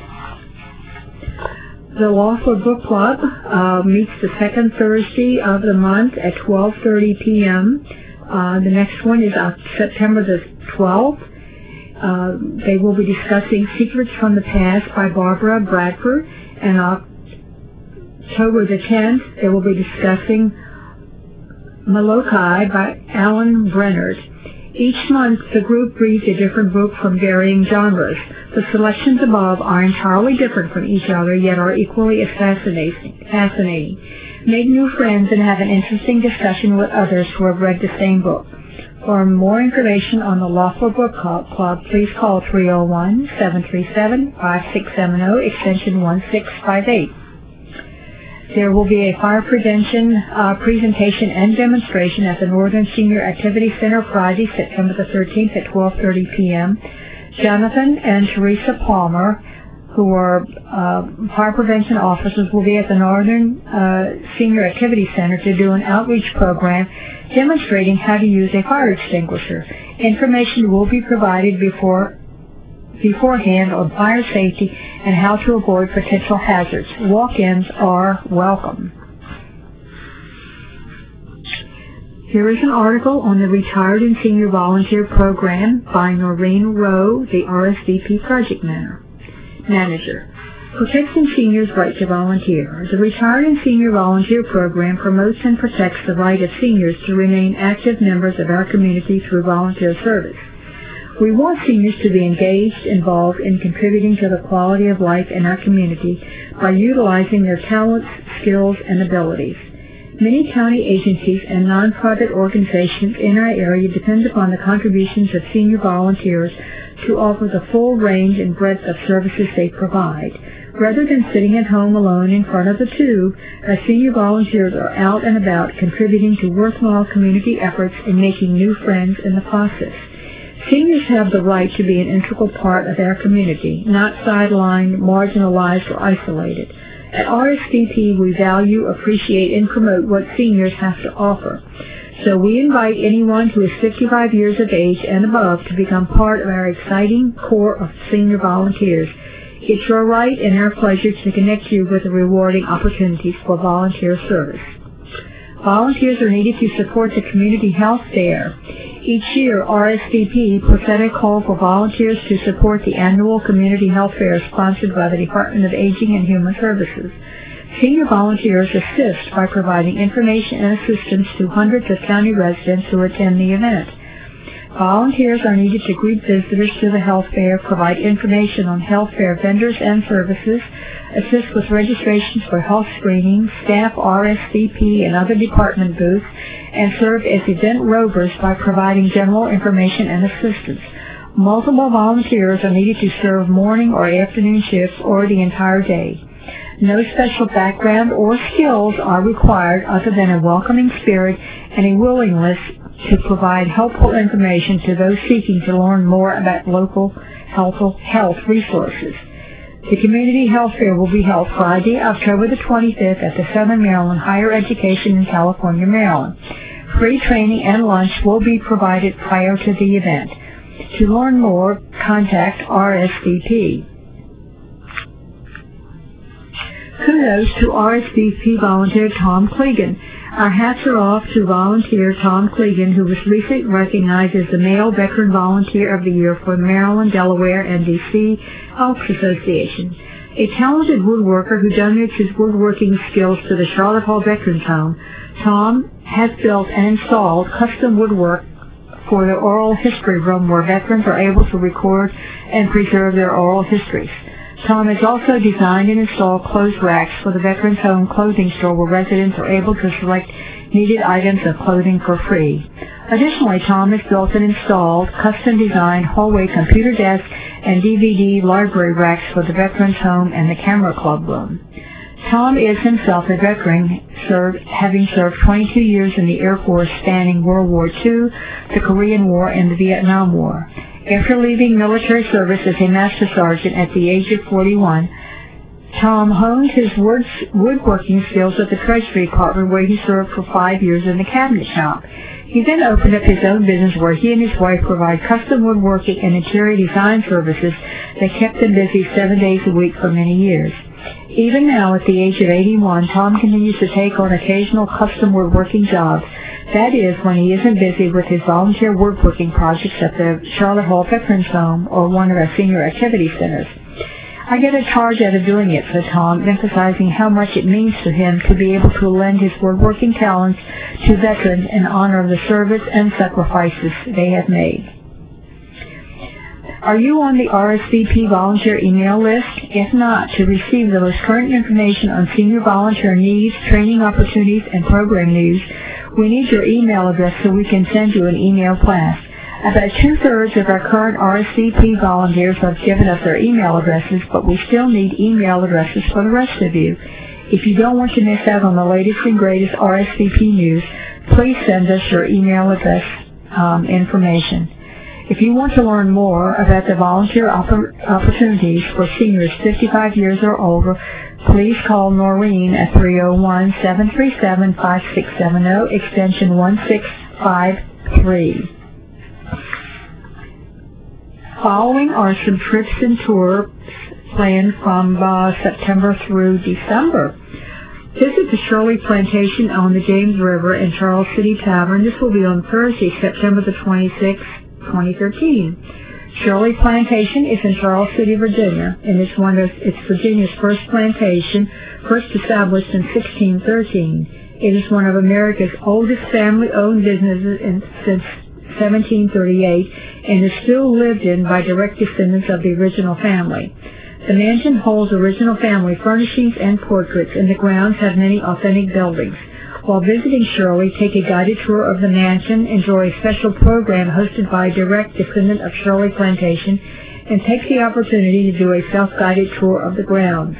The Lawful Book Club uh, meets the second Thursday of the month at twelve thirty p.m. Uh, the next one is uh, September the twelfth. Uh, they will be discussing Secrets from the Past by Barbara Bradford. And October the tenth, they will be discussing Molokai by Alan Brennard. Each month, the group reads a different book from varying genres. The selections above are entirely different from each other, yet are equally as fascinating. fascinating. Make new friends and have an interesting discussion with others who have read the same book. For more information on the Lawful Book Club, please call three oh one, seven three seven, five six seven zero, extension one six five eight. There will be a fire prevention uh, presentation and demonstration at the Northern Senior Activity Center Friday, September the thirteenth at twelve thirty p.m. Jonathan and Teresa Palmer, who are uh, fire prevention officers, will be at the Northern uh, Senior Activity Center to do an outreach program demonstrating how to use a fire extinguisher. Information will be provided before beforehand on fire safety and how to avoid potential hazards. Walk-ins are welcome. Here is an article on the Retired and Senior Volunteer Program by Noreen Rowe, the R S V P Project Manager. Protecting Seniors' Right to Volunteer. The Retired and Senior Volunteer Program promotes and protects the right of seniors to remain active members of our community through volunteer service. We want seniors to be engaged, involved, in contributing to the quality of life in our community by utilizing their talents, skills, and abilities. Many county agencies and nonprofit organizations in our area depend upon the contributions of senior volunteers to offer the full range and breadth of services they provide. Rather than sitting at home alone in front of the tube, our senior volunteers are out and about contributing to worthwhile community efforts and making new friends in the process. Seniors have the right to be an integral part of our community, not sidelined, marginalized, or isolated. At R S V P, we value, appreciate, and promote what seniors have to offer. So we invite anyone who is fifty-five years of age and above to become part of our exciting core of senior volunteers. It's your right and our pleasure to connect you with the rewarding opportunities for volunteer service. Volunteers are needed to support the community health fair. Each year, R S V P puts out a call for volunteers to support the annual community health fair sponsored by the Department of Aging and Human Services. Senior volunteers assist by providing information and assistance to hundreds of county residents who attend the event. Volunteers are needed to greet visitors to the health fair, provide information on health fair vendors and services, assist with registrations for health screenings, staff R S V P and other department booths, and serve as event rovers by providing general information and assistance. Multiple volunteers are needed to serve morning or afternoon shifts or the entire day. No special background or skills are required other than a welcoming spirit and a willingness to provide helpful information to those seeking to learn more about local health, health resources. The Community Health Fair will be held Friday, October the twenty-fifth at the Southern Maryland Higher Education in California, Maryland. Free training and lunch will be provided prior to the event. To learn more, contact R S V P. Kudos to R S V P volunteer Tom Clegan. Our hats are off to volunteer Tom Clegan, who was recently recognized as the Male Veteran Volunteer of the Year for the Maryland, Delaware, and D C Health Association. A talented woodworker who donates his woodworking skills to the Charlotte Hall Veterans Home, Tom has built and installed custom woodwork for the oral history room where veterans are able to record and preserve their oral histories. Tom has also designed and installed clothes racks for the Veterans Home clothing store where residents are able to select needed items of clothing for free. Additionally, Tom has built and installed custom-designed hallway computer desk and D V D library racks for the Veterans Home and the Camera Club room. Tom is himself a veteran, served, having served twenty-two years in the Air Force spanning World War Two, the Korean War, and the Vietnam War. After leaving military service as a master sergeant at the age of forty-one, Tom honed his woodworking skills at the Treasury Department, where he served for five years in the cabinet shop. He then opened up his own business where he and his wife provide custom woodworking and interior design services that kept them busy seven days a week for many years. Even now, at the age of eighty-one, Tom continues to take on occasional custom woodworking jobs. That is, when he isn't busy with his volunteer woodworking projects at the Charlotte Hall Veterans Home or one of our senior activity centers. I get a charge out of doing it, said Tom, emphasizing how much it means to him to be able to lend his woodworking talents to veterans in honor of the service and sacrifices they have made. Are you on the R S V P volunteer email list? If not, to receive the most current information on senior volunteer needs, training opportunities, and program news, we need your email address so we can send you an email blast. About two-thirds of our current R S V P volunteers have given us their email addresses, but we still need email addresses for the rest of you. If you don't want to miss out on the latest and greatest R S V P news, please send us your email address um, information. If you want to learn more about the volunteer oppor- opportunities for seniors fifty-five years or older, please call Noreen at three oh one, seven three seven, five six seven zero, extension one six five three. Following are some trips and tours planned from uh, September through December. Visit the Shirley Plantation on the James River and Charles City Tavern. This will be on Thursday, September the twenty-sixth, twenty thirteen. Shirley Plantation is in Charles City, Virginia, and it's one of it's Virginia's first plantation, first established in sixteen thirteen. It is one of America's oldest family-owned businesses in, since seventeen thirty-eight and is still lived in by direct descendants of the original family. The mansion holds original family furnishings and portraits, and the grounds have many authentic buildings. While visiting Shirley, take a guided tour of the mansion, enjoy a special program hosted by a direct descendant of Shirley Plantation, and take the opportunity to do a self-guided tour of the grounds.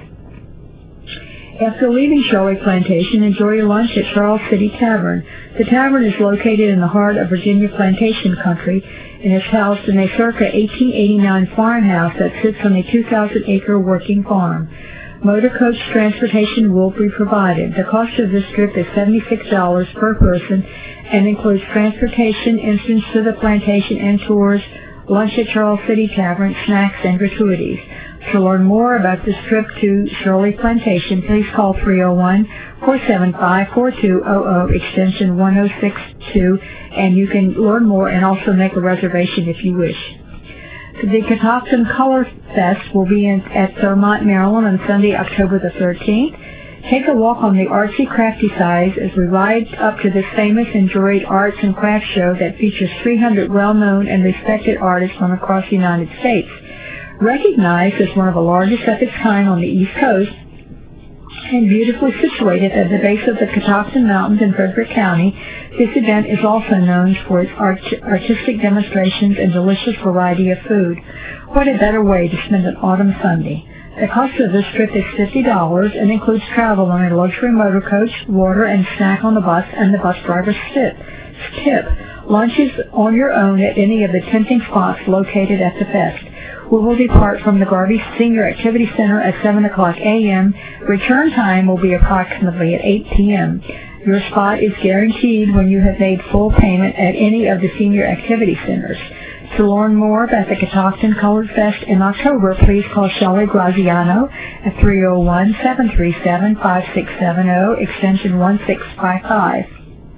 After leaving Shirley Plantation, enjoy your lunch at Charles City Tavern. The tavern is located in the heart of Virginia plantation country and is housed in a circa eighteen eighty-nine farmhouse that sits on a two thousand acre working farm. Motor coach transportation will be provided. The cost of this trip is seventy-six dollars per person and includes transportation, entrance to the plantation and tours, lunch at Charles City Tavern, snacks, and gratuities. To learn more about this trip to Shirley Plantation, please call three oh one, four seven five, four two zero zero, extension one oh six two, and you can learn more and also make a reservation if you wish. The Catoctin Color Fest will be in, at Thurmont, Maryland on Sunday, October the thirteenth. Take a walk on the artsy crafty sides as we ride up to this famous and enjoyed arts and crafts show that features three hundred well-known and respected artists from across the United States. Recognized as one of the largest of its kind on the East Coast and beautifully situated at the base of the Catoctin Mountains in Frederick County, this event is also known for its art artistic demonstrations and delicious variety of food. What a better way to spend an autumn Sunday. The cost of this trip is fifty dollars and includes travel on a luxury motor coach, water and snack on the bus, and the bus driver's tip. Tip. Lunch is on your own at any of the tempting spots located at the fest. We will depart from the Garvey Senior Activity Center at seven o'clock a m Return time will be approximately at eight p m Your spot is guaranteed when you have made full payment at any of the senior activity centers. To learn more about the Catoctin Colored Fest in October, please call Shelley Graziano at three oh one, seven three seven, five six seven zero, extension one six five five.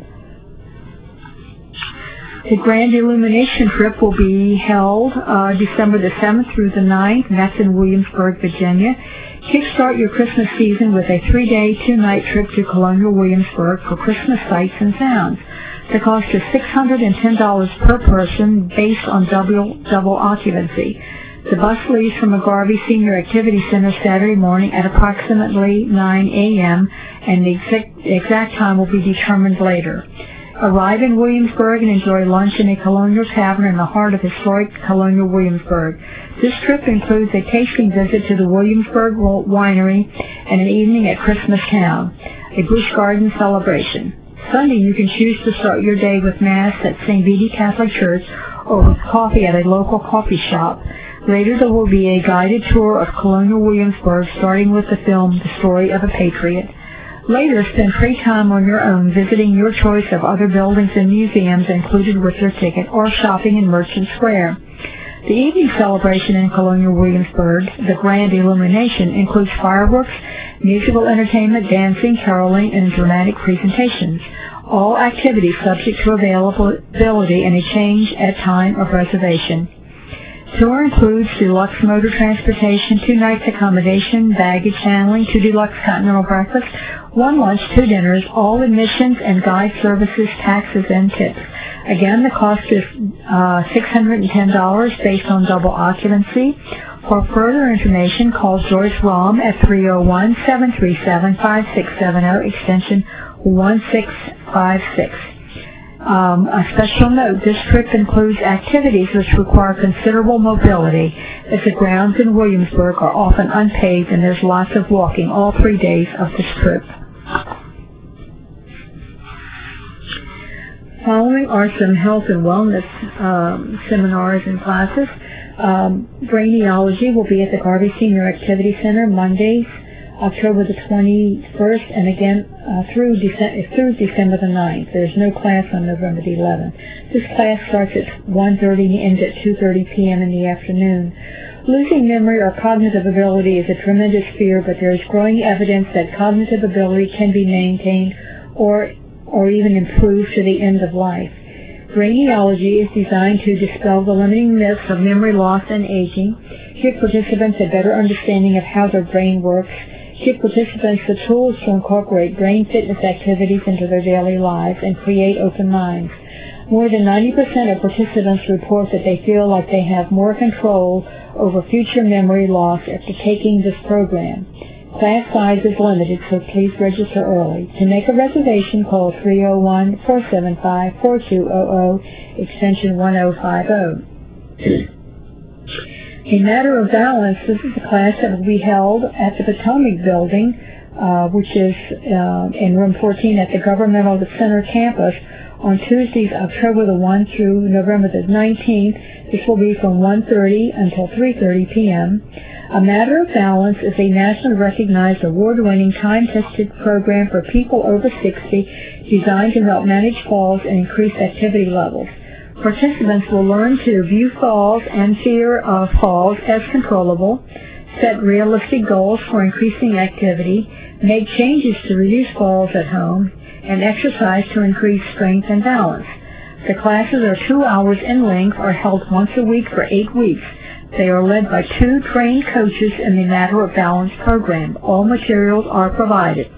The Grand Illumination Trip will be held uh, December the seventh through the ninth, and that's in Williamsburg, Virginia. Kickstart your Christmas season with a three-day, two-night trip to Colonial Williamsburg for Christmas sights and sounds. The cost is six hundred ten dollars per person based on double, double occupancy. The bus leaves from the Garvey Senior Activity Center Saturday morning at approximately nine a m, and the exact, exact time will be determined later. Arrive in Williamsburg and enjoy lunch in a colonial tavern in the heart of historic Colonial Williamsburg. This trip includes a tasting visit to the Williamsburg Winery and an evening at Christmas Town, a Busch Garden celebration. Sunday, you can choose to start your day with Mass at Saint Bede Catholic Church or with coffee at a local coffee shop. Later, there will be a guided tour of Colonial Williamsburg, starting with the film The Story of a Patriot. Later, spend free time on your own visiting your choice of other buildings and museums included with your ticket or shopping in Merchant Square. The evening celebration in Colonial Williamsburg, the Grand Illumination, includes fireworks, musical entertainment, dancing, caroling, and dramatic presentations. All activities subject to availability and a change at time of reservation. Tour includes deluxe motor transportation, two nights accommodation, baggage handling, two deluxe continental breakfasts, one lunch, two dinners, all admissions and guide services, taxes, and tips. Again, the cost is uh, six hundred ten dollars based on double occupancy. For further information, call Joyce Rahm at three oh one, seven three seven, five six seven zero, extension one six five six. Um, a special note, this trip includes activities which require considerable mobility, as the grounds in Williamsburg are often unpaved and there's lots of walking all three days of this trip. Following are some health and wellness um, seminars and classes. Um, Brainiology will be at the Garvey Senior Activity Center Mondays, October the twenty-first, and again uh, through, Dece- through December the ninth. There's no class on November the eleventh. This class starts at one thirty and ends at two thirty p m in the afternoon. Losing memory or cognitive ability is a tremendous fear, but there is growing evidence that cognitive ability can be maintained or or even improved to the end of life. Brainiology is designed to dispel the limiting myths of memory loss and aging, give participants a better understanding of how their brain works, give participants the tools to incorporate brain fitness activities into their daily lives, and create open minds. More than ninety percent of participants report that they feel like they have more control over future memory loss after taking this program. Class size is limited, so please register early. To make a reservation, call three oh one, four seven five, four two zero zero, extension one oh five oh. A Matter of Balance, this is a class that will be held at the Potomac Building, uh, which is uh, in room fourteen at the Governmental Center campus on Tuesdays, October the first through November the nineteenth. This will be from one thirty until three thirty p m A Matter of Balance is a nationally recognized award-winning time-tested program for people over sixty designed to help manage falls and increase activity levels. Participants will learn to view falls and fear of falls as controllable, set realistic goals for increasing activity, make changes to reduce falls at home, and exercise to increase strength and balance. The classes are two hours in length, are held once a week for eight weeks. They are led by two trained coaches in the Matter of Balance program. All materials are provided.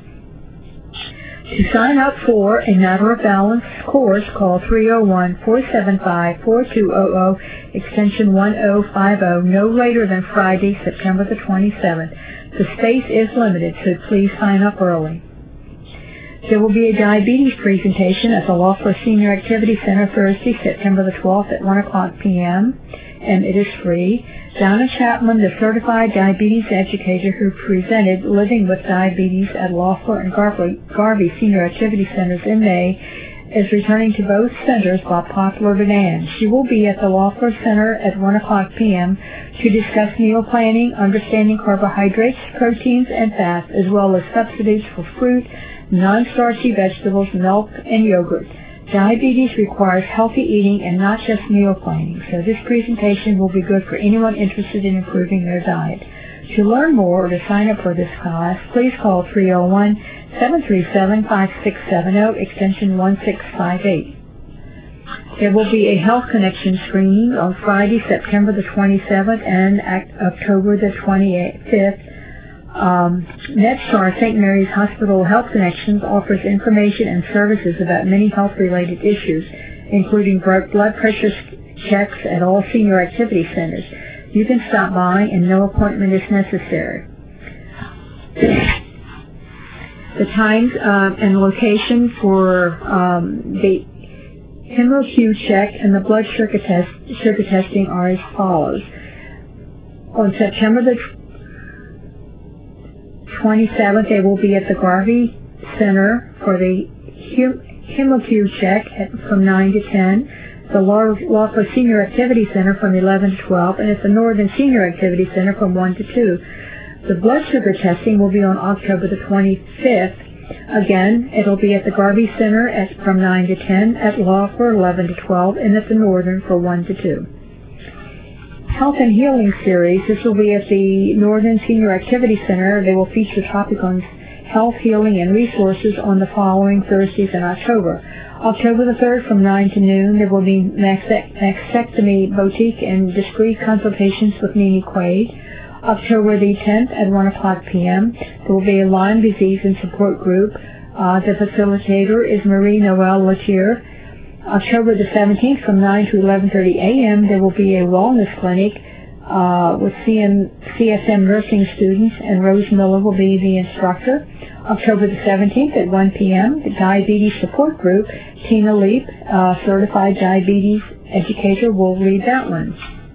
To sign up for a Matter of Balance course, call three oh one, four seven five, four two zero zero, extension one oh five oh, no later than Friday, September the twenty-seventh. The space is limited, so please sign up early. There will be a diabetes presentation at the Loeffler Senior Activity Center Thursday, September the twelfth at one o'clock p m, and it is free. Donna Chapman, the certified diabetes educator who presented Living with Diabetes at Loeffler and Garvey, Garvey Senior Activity Centers in May, is returning to both centers by popular demand. She will be at the Loeffler Center at one o'clock p m to discuss meal planning, understanding carbohydrates, proteins, and fats, as well as substitutes for fruit, non-starchy vegetables, milk, and yogurt. Diabetes requires healthy eating and not just meal planning, so this presentation will be good for anyone interested in improving their diet. To learn more or to sign up for this class, please call three oh one, seven three seven, five six seven zero, extension one six five eight. There will be a Health Connection screening on Friday, September the twenty-seventh and October the twenty-fifth. Um, MedStar Saint Mary's Hospital Health Connections offers information and services about many health-related issues, including blood pressure checks at all senior activity centers. You can stop by and no appointment is necessary. The times uh, and location for um, the HemoQ check and the blood sugar, test, sugar testing are as follows. On September the twenty-seventh, they will be at the Garvey Center for the HemoQ check at, from nine to ten, the Loeffler Senior Activity Center from eleven to twelve, and at the Northern Senior Activity Center from one to two. The blood sugar testing will be on October the twenty-fifth. Again, it'll be at the Garvey Center at, from nine to ten, at Loeffler eleven to twelve, and at the Northern for one to two. Health and Healing Series. This will be at the Northern Senior Activity Center. They will feature topics on health, healing, and resources on the following Thursdays in October. October the third from nine to noon, there will be mastectomy boutique and discreet consultations with Nini Quaid. October the tenth at one o'clock p m, there will be a Lyme disease and support group. Uh, the facilitator is Marie Noel Latier. October the seventeenth from nine to eleven thirty a m, there will be a wellness clinic uh, with C M, C S M nursing students, and Rose Miller will be the instructor. October the seventeenth at one p m, the Diabetes Support Group, Tina Leap, uh, certified diabetes educator, will lead that one.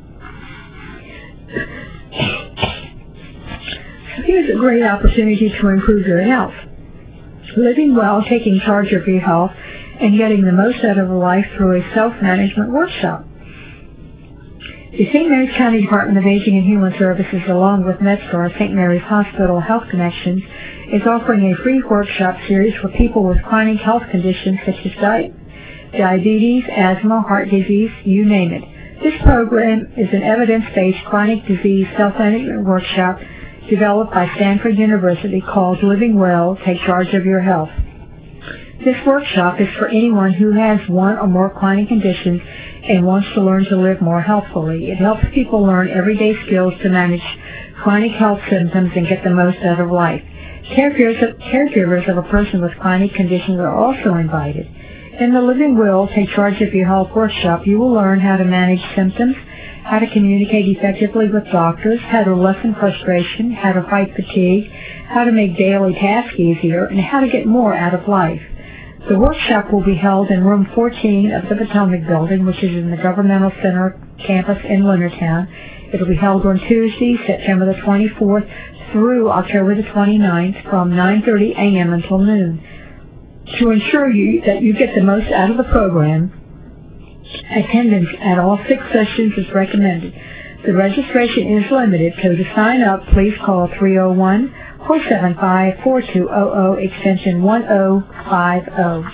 So here's a great opportunity to improve your health. Living well, taking charge of your health, and getting the most out of life through a self-management workshop. The Saint Mary's County Department of Aging and Human Services, along with MedStar Saint Mary's Hospital Health Connections, is offering a free workshop series for people with chronic health conditions such as di- diabetes, asthma, heart disease, you name it. This program is an evidence-based chronic disease self-management workshop developed by Stanford University called Living Well, Take Charge of Your Health. This workshop is for anyone who has one or more chronic conditions and wants to learn to live more healthfully. It helps people learn everyday skills to manage chronic health symptoms and get the most out of life. Caregivers of, caregivers of a person with chronic conditions are also invited. In the Living Will, Take Charge of Your Health workshop, you will learn how to manage symptoms, how to communicate effectively with doctors, how to lessen frustration, how to fight fatigue, how to make daily tasks easier, and how to get more out of life. The workshop will be held in room fourteen of the Potomac Building, which is in the Governmental Center campus in Leonardtown. It will be held on Tuesday, September the twenty-fourth through October the twenty-ninth from nine thirty a.m. until noon. To ensure you that you get the most out of the program, attendance at all six sessions is recommended. The registration is limited, so to sign up, please call three oh one, four seven five, four two zero zero, extension one oh five oh.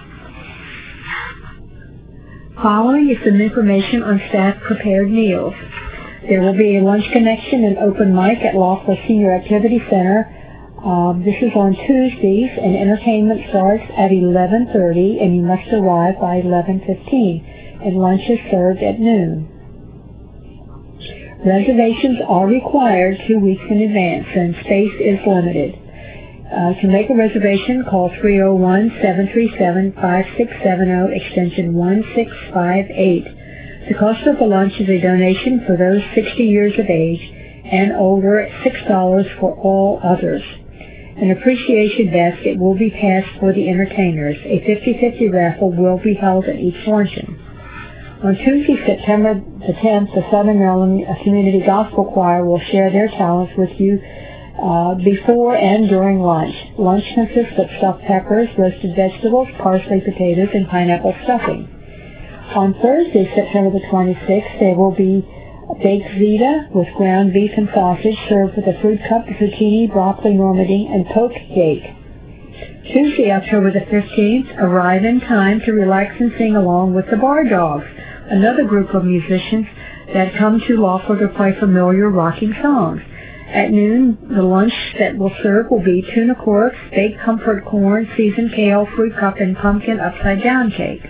Following is some information on staff-prepared meals. There will be a lunch connection and open mic at Loeffler Senior Activity Center. Um, this is on Tuesdays, and entertainment starts at eleven thirty, and you must arrive by eleven fifteen, and lunch is served at noon. Reservations are required two weeks in advance, and space is limited. Uh, to make a reservation, call three oh one, seven three seven, five six seven zero, extension one six five eight. The cost of the lunch is a donation for those sixty years of age and older at six dollars for all others. An appreciation basket will be passed for the entertainers. A fifty-fifty raffle will be held at each luncheon. On Tuesday, September the tenth, the Southern Maryland Community Gospel Choir will share their talents with you uh, before and during lunch. Lunch consists of stuffed peppers, roasted vegetables, parsley, potatoes, and pineapple stuffing. On Thursday, September the twenty-sixth, there will be baked Vita with ground beef and sausage served with a fruit cup, zucchini, broccoli, normandy, and poke cake. Tuesday, October the fifteenth, arrive in time to relax and sing along with the Bar Dogs, another group of musicians that come to Loeffler to play familiar rocking songs. At noon, the lunch that will serve will be tuna corks, baked comfort corn, seasoned kale, fruit cup, and pumpkin upside-down cake.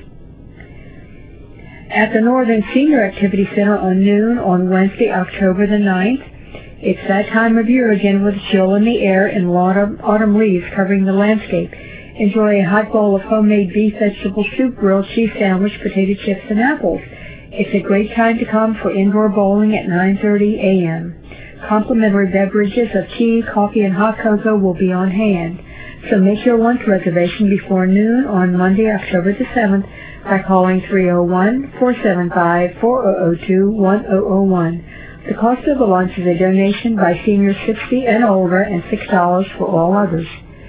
At the Northern Senior Activity Center on noon on Wednesday, October the ninth, it's that time of year again with chill in the air and autumn, autumn leaves covering the landscape. Enjoy a hot bowl of homemade beef vegetable soup, grilled cheese sandwich, potato chips, and apples. It's a great time to come for indoor bowling at nine thirty a.m. Complimentary beverages of tea, coffee, and hot cocoa will be on hand. So make your lunch reservation before noon on Monday, October the seventh, by calling three oh one, four seven five, four oh oh two, one oh oh one. The cost of the lunch is a donation by seniors sixty and older and six dollars for all others.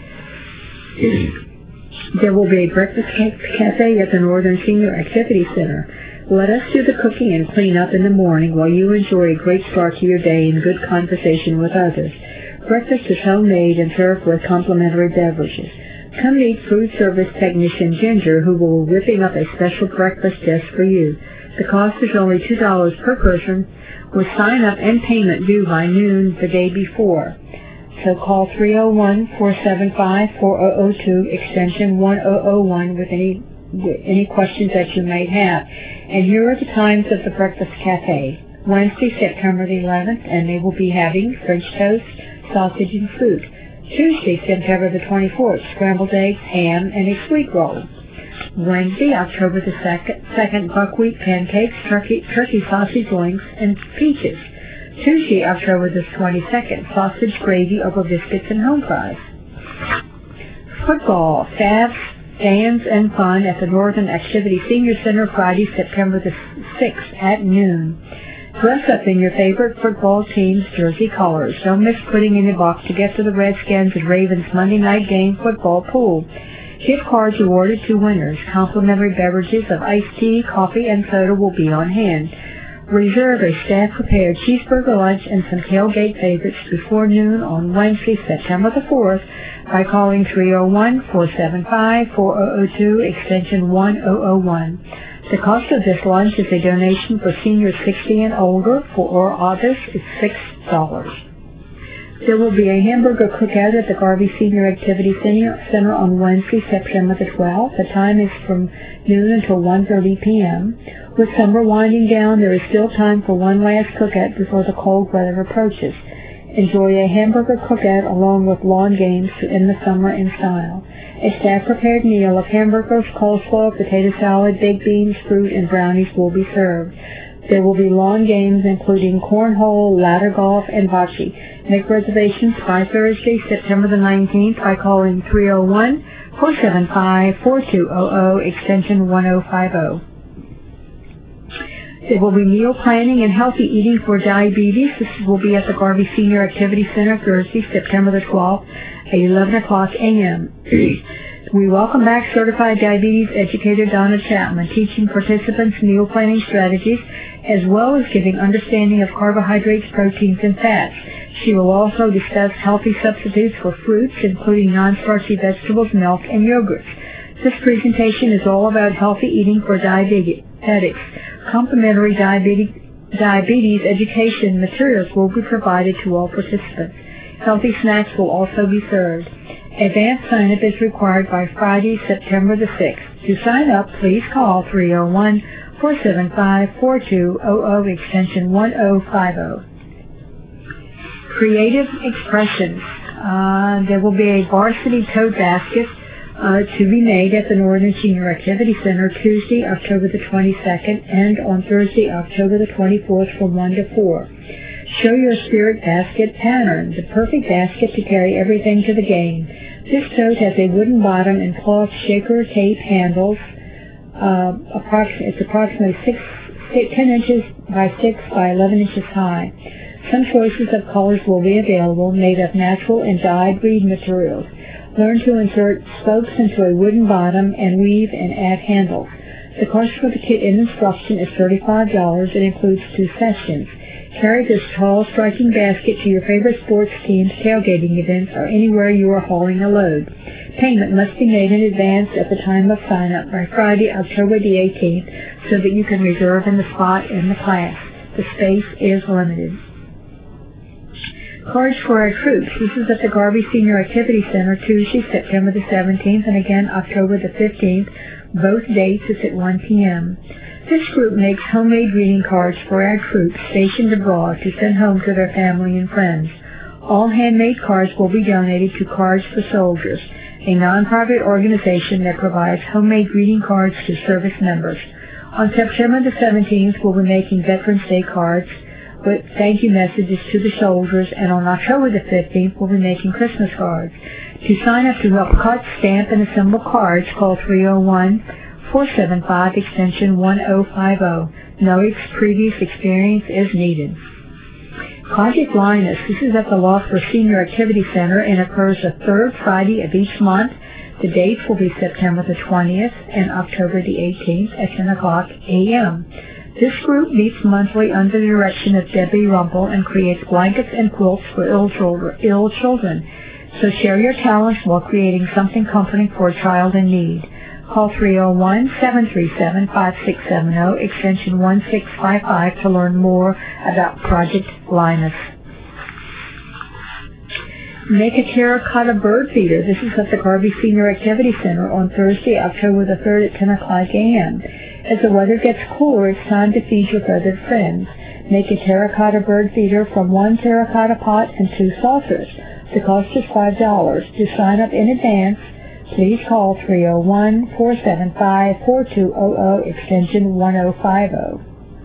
There will be a breakfast cafe at the Northern Senior Activity Center. Let us do the cooking and clean up in the morning while you enjoy a great start to your day and good conversation with others. Breakfast is homemade and served with complimentary beverages. Come meet food service technician Ginger, who will be whipping up a special breakfast just for you. The cost is only two dollars per person, with sign-up and payment due by noon the day before. So call three oh one, four seven five, four oh oh two, extension one oh oh one with any, with any questions that you might have. And here are the times of the Breakfast Cafe. Wednesday, September the eleventh, and they will be having French toast, sausage, and fruit. Tuesday, September the twenty-fourth, scrambled eggs, ham, and a sweet roll. Wednesday, October the second, second buckwheat pancakes, turkey, turkey sausage links, and peaches. Tuesday, October the twenty-second, sausage gravy over biscuits and home fries. Football, fabs, fans, and fun at the Northern Activity Senior Center Friday, September the sixth at noon. Dress up in your favorite football team's jersey colors. Don't miss putting in your box to get to the Redskins and Ravens Monday night game football pool. Gift cards awarded to winners. Complimentary beverages of iced tea, coffee, and soda will be on hand. Reserve a staff-prepared cheeseburger lunch and some tailgate favorites before noon on Wednesday, September the fourth, by calling three oh one, four seven five, four oh oh two, extension one oh oh one. The cost of this lunch is a donation for seniors sixty and older. For all others, it's six dollars. There will be a hamburger cookout at the Garvey Senior Activity Center on Wednesday, September the twelfth. The time is from noon until one thirty p.m. With summer winding down, there is still time for one last cookout before the cold weather approaches. Enjoy a hamburger cookout along with lawn games to end the summer in style. A staff-prepared meal of hamburgers, coleslaw, potato salad, baked beans, fruit, and brownies will be served. There will be lawn games including cornhole, ladder golf, and bocce. Make reservations by Thursday, September the nineteenth by calling three oh one, four seven five, four two zero zero, extension one oh five oh. There will be meal planning and healthy eating for diabetes. This will be at the Garvey Senior Activity Center Thursday, September the twelfth at eleven o'clock a m We welcome back certified diabetes educator Donna Chapman, teaching participants meal planning strategies as well as giving understanding of carbohydrates, proteins, and fats. She will also discuss healthy substitutes for fruits, including non-starchy vegetables, milk, and yogurts. This presentation is all about healthy eating for diabetics. Complimentary diabetes, diabetes education materials will be provided to all participants. Healthy snacks will also be served. Advanced sign-up is required by Friday, September the sixth. To sign up, please call three oh one, four seven five, four two zero zero, extension one oh five oh. Creative expressions. Uh, there will be a varsity tote basket uh, to be made at the Northern Senior Activity Center Tuesday, October the twenty-second, and on Thursday, October the twenty-fourth from one to four. Show your spirit basket pattern, the perfect basket to carry everything to the game. This tote has a wooden bottom and cloth shaker tape handles. Uh, approx- it's approximately six, six, ten inches by six by eleven inches high. Some choices of colors will be available, made of natural and dyed reed materials. Learn to insert spokes into a wooden bottom and weave and add handles. The cost for the kit and instruction is thirty-five dollars and includes two sessions. Carry this tall, striking basket to your favorite sports team's tailgating events or anywhere you are hauling a load. Payment must be made in advance at the time of sign-up by Friday, October the eighteenth, so that you can reserve in the spot in the class. The space is limited. Cards for our troops. This is at the Garvey Senior Activity Center Tuesday, September the seventeenth, and again October the fifteenth. Both dates is at one p m This group makes homemade greeting cards for our troops stationed abroad to send home to their family and friends. All handmade cards will be donated to Cards for Soldiers, a non-profit organization that provides homemade greeting cards to service members. On September the seventeenth, we'll be making Veterans Day cards with thank you messages to the soldiers, and on October the fifteenth, we'll be making Christmas cards. To sign up to help cut, stamp, and assemble cards, call three oh one, four seven five, extension one oh five oh. No ex- previous experience is needed. Project Linus. This is at the Losper Senior Activity Center and occurs the third Friday of each month. The dates will be September the twentieth and October the eighteenth at ten o'clock a m This group meets monthly under the direction of Debbie Rumpel and creates blankets and quilts for ill children. Ill children. So share your talents while creating something comforting for a child in need. Call three oh one, seven three seven, five six seven oh, extension one six five five to learn more about Project Linus. Make a terracotta bird feeder. This is at the Garvey Senior Activity Center on Thursday, October the third at ten o'clock a m As the weather gets cooler, it's time to feed your feathered friends. Make a terracotta bird feeder from one terracotta pot and two saucers. The cost is five dollars. To sign up in advance, please call three oh one, four seven five, four two zero zero, extension one oh five oh.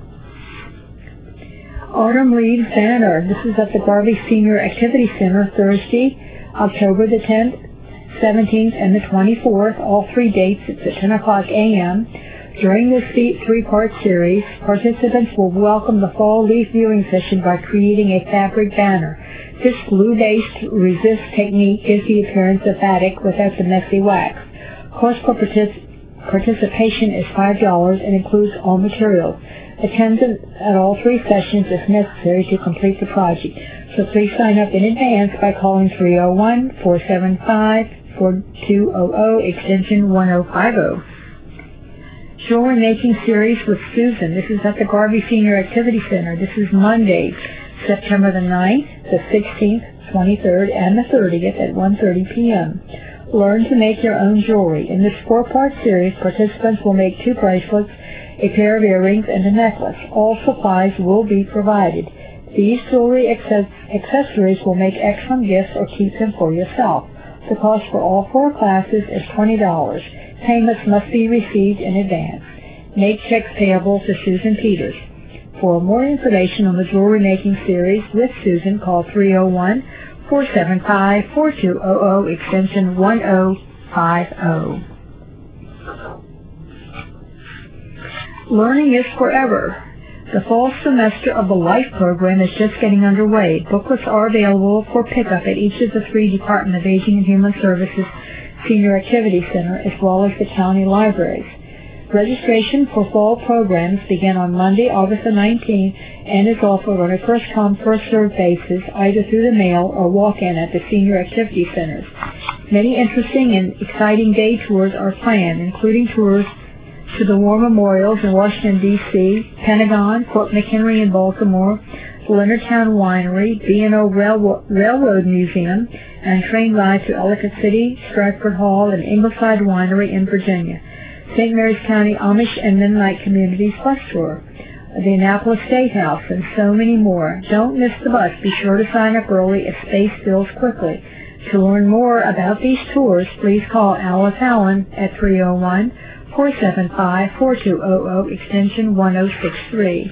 Autumn Leaves Banner. This is at the Garvey Senior Activity Center Thursday, October the tenth, seventeenth, and the twenty-fourth. All three dates, it's at ten o'clock a m During this three-part series, participants will welcome the fall leaf viewing session by creating a fabric banner. This glue-based resist technique gives the appearance of batik without the messy wax. Cost for partic- participation is five dollars and includes all materials. Attendance at all three sessions is necessary to complete the project, so please sign up in advance by calling three oh one, four seven five, four two zero zero, extension one oh five oh. Jewelry Making Series with Susan. This is at the Garvey Senior Activity Center. This is Monday, September the ninth, the sixteenth, twenty-third, and the thirtieth at one thirty p m Learn to make your own jewelry. In this four-part series, participants will make two bracelets, a pair of earrings, and a necklace. All supplies will be provided. These jewelry accessories will make excellent gifts or keep them for yourself. The cost for all four classes is twenty dollars. Payments must be received in advance. Make checks payable to Susan Peters. For more information on the jewelry making series with Susan, call three oh one, four seven five, four two zero zero, extension one oh five oh. Learning is forever. The fall semester of the LIFE program is just getting underway. Booklets are available for pickup at each of the three Department of Aging and Human Services Senior Activity Center, as well as the county libraries. Registration for fall programs begin on Monday, August the nineteenth, and is offered on a first-come, first-served basis, either through the mail or walk-in at the Senior Activity Centers. Many interesting and exciting day tours are planned, including tours to the war memorials in Washington, D C, Pentagon, Fort McHenry in Baltimore, the Leonardtown Winery, B and O Railroad, Railroad Museum, and train ride to Ellicott City, Stratford Hall, and Ingleside Winery in Virginia. Saint Mary's County Amish and Mennonite Communities Bus Tour, the Annapolis State House, and so many more. Don't miss the bus. Be sure to sign up early as space fills quickly. To learn more about these tours, please call Alice Allen at three oh one, four seven five, four two zero zero, extension one oh six three.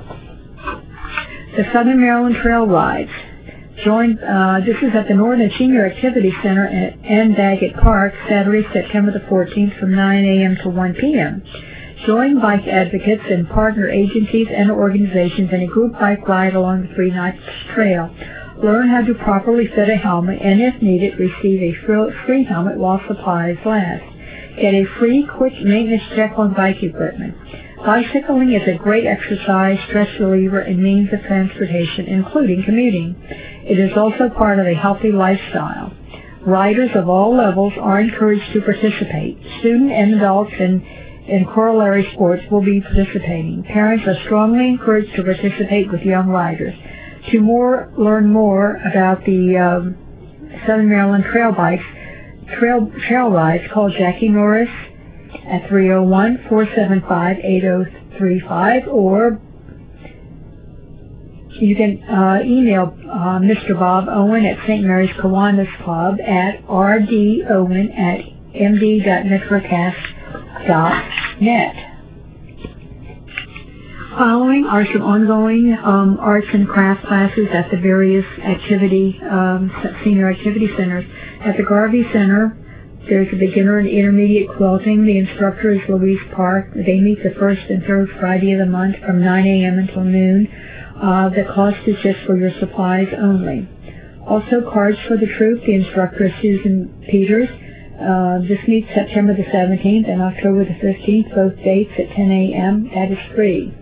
The Southern Maryland Trail Rides. Join, uh, this is at the Northern Senior Activity Center at Ann Daggett Park, Saturday, September the fourteenth from nine a.m. to one p.m. Join bike advocates and partner agencies and organizations in a group bike ride along the Three Knights Trail. Learn how to properly fit a helmet, and if needed, receive a free helmet while supplies last. Get a free quick maintenance check on bike equipment. Bicycling is a great exercise, stress reliever, and means of transportation, including commuting. It is also part of a healthy lifestyle. Riders of all levels are encouraged to participate. Student and adults in, in corollary sports will be participating. Parents are strongly encouraged to participate with young riders. To more learn more about the um, Southern Maryland Trail Bikes, Trail, trail rides, call Jackie Norris at three oh one, four seven five, eight oh three five, or you can uh, email uh, Mister Bob Owen at Saint Mary's Kiwanis Club at r d owen at m d dot metrocast dot net. Following are some ongoing um, arts and craft classes at the various activity um, senior activity centers. At the Garvey Center, there's a beginner and intermediate quilting. The instructor is Louise Park. They meet the first and third Friday of the month from nine a.m. until noon. Uh, the cost is just for your supplies only. Also, Cards for the Troop. The instructor is Susan Peters. Uh, this meets September the seventeenth and October the fifteenth, both dates at ten a.m. That is free.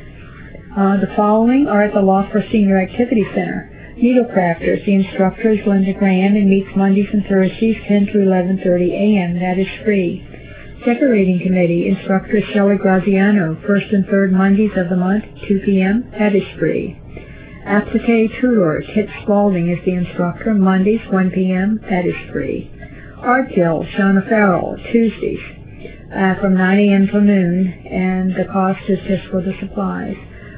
Uh, the following are at the Lawford Senior Activity Center. Needle Crafters. The instructor is Linda Graham and meets Mondays and Thursdays, ten to eleven thirty a.m. That is free. Decorating Committee. Instructor is Shelley Graziano. First and third Mondays of the month, two p.m. That is free. Applique Tutor. Kit Spalding is the instructor. Mondays, one p.m. That is free. Art Guild. Shauna Farrell. Tuesdays uh, from nine a.m. till noon, and the cost is just for the supplies.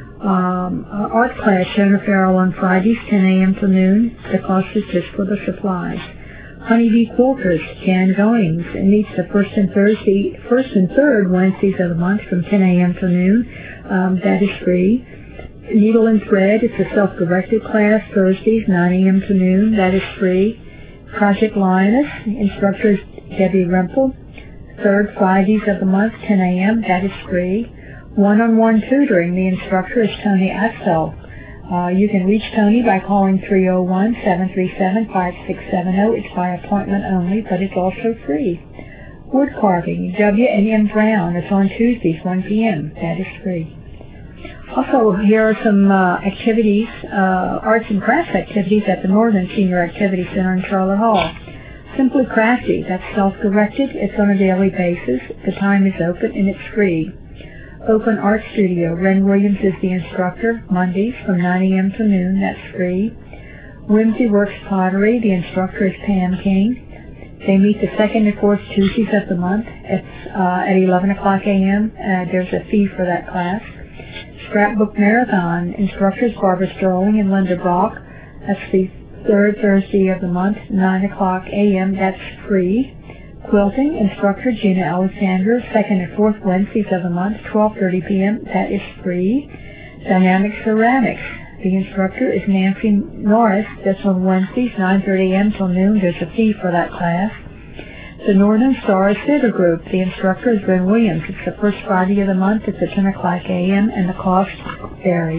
Um, uh, art class, Shona Farrell on Fridays, ten a.m. to noon. The cost is just for the supplies. Honeybee Quilters, Jan Goings, and meets the first and Thursday, first and third Wednesdays of the month from ten a.m. to noon. Um, that is free. Needle and Thread, it's a self-directed class, Thursdays, nine a.m. to noon. That is free. Project Lioness, instructor is Debbie Rempel. Third Fridays of the month, ten a.m. That is free. One-on-one tutoring. The instructor is Tony Axel. Uh, you can reach Tony by calling three oh one, seven three seven, five six seven zero. It's by appointment only, but it's also free. Wood carving. W and M Brown. It's on Tuesdays, one p.m. That is free. Also, here are some uh, activities, uh, arts and crafts activities at the Northern Senior Activity Center in Charlotte Hall. Simply Crafty. That's self-directed. It's on a daily basis. The time is open and it's free. Open Art Studio. Ren Williams is the instructor. Mondays from nine a.m. to noon. That's free. Whimsy Works Pottery. The instructor is Pam King. They meet the second and fourth Tuesdays of the month. It's uh, at eleven o'clock a.m. Uh, there's a fee for that class. Scrapbook Marathon. Instructors Barbara Sterling and Linda Brock. That's the third Thursday of the month, nine o'clock a m That's free. Quilting. Instructor Gina Alexander. Second and fourth Wednesdays of the month, twelve thirty p m That is free. Dynamic Ceramics. The instructor is Nancy Norris. That's on Wednesdays, nine thirty a m till noon. There's a fee for that class. The Northern Stars Theater Group. The instructor is Ben Williams. It's the first Friday of the month. It's at ten o'clock a m and the cost varies.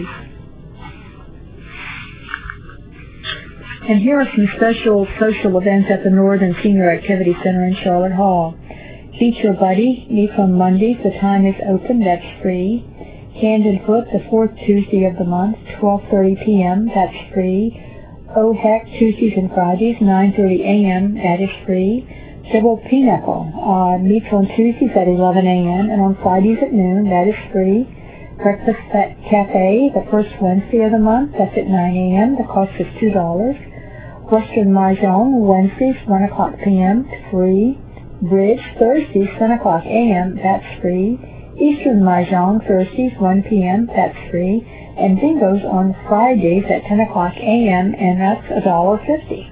And here are some special social events at the Northern Senior Activity Center in Charlotte Hall. Beat Your Buddy meets on Mondays. The time is open. That's free. Hand and Foot, the fourth Tuesday of the month, twelve thirty p m That's free. Oh Heck, Tuesdays and Fridays, nine thirty a m That is free. Sybil Pinnacle uh, meets on Tuesdays at eleven a m and on Fridays at noon. That is free. Breakfast Cafe, the first Wednesday of the month. That's at nine a m The cost is two dollars. Western Mahjong, Wednesdays, one o'clock p m Free. Bridge, Thursdays, ten o'clock a m That's free. Eastern Mahjong, Thursdays, one p m That's free. And Bingos on Fridays at ten o'clock a m and that's one dollar fifty.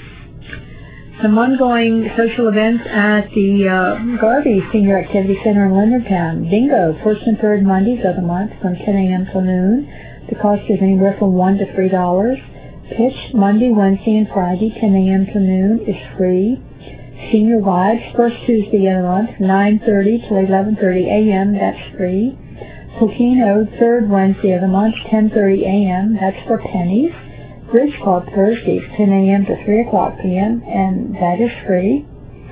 Some ongoing social events at the uh, Garvey Senior Activity Center in Leonardtown. Bingo, first and third Mondays of the month from ten a m till noon. The cost is anywhere from one to three dollars. Pitch, Monday, Wednesday, and Friday, ten a m to noon, is free. Senior Wives, first Tuesday of the month, nine thirty to eleven thirty a m That's free. Coquino, third Wednesday of the month, ten thirty a m That's for pennies. Bridge Club Thursdays, ten a m to three o'clock p m and that is free.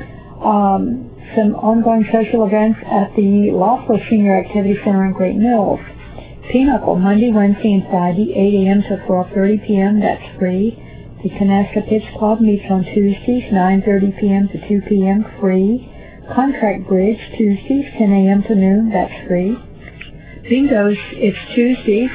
Um, some ongoing social events at the Lawful Senior Activity Center in Great Mills. Pinnacle, Monday, Wednesday, and Friday, eight a m to twelve thirty p m That's free. The Canasta Pitch Club meets on Tuesdays, nine thirty p m to two p m Free. Contract Bridge, Tuesdays, ten a m to noon. That's free. Bingos, it's Tuesdays.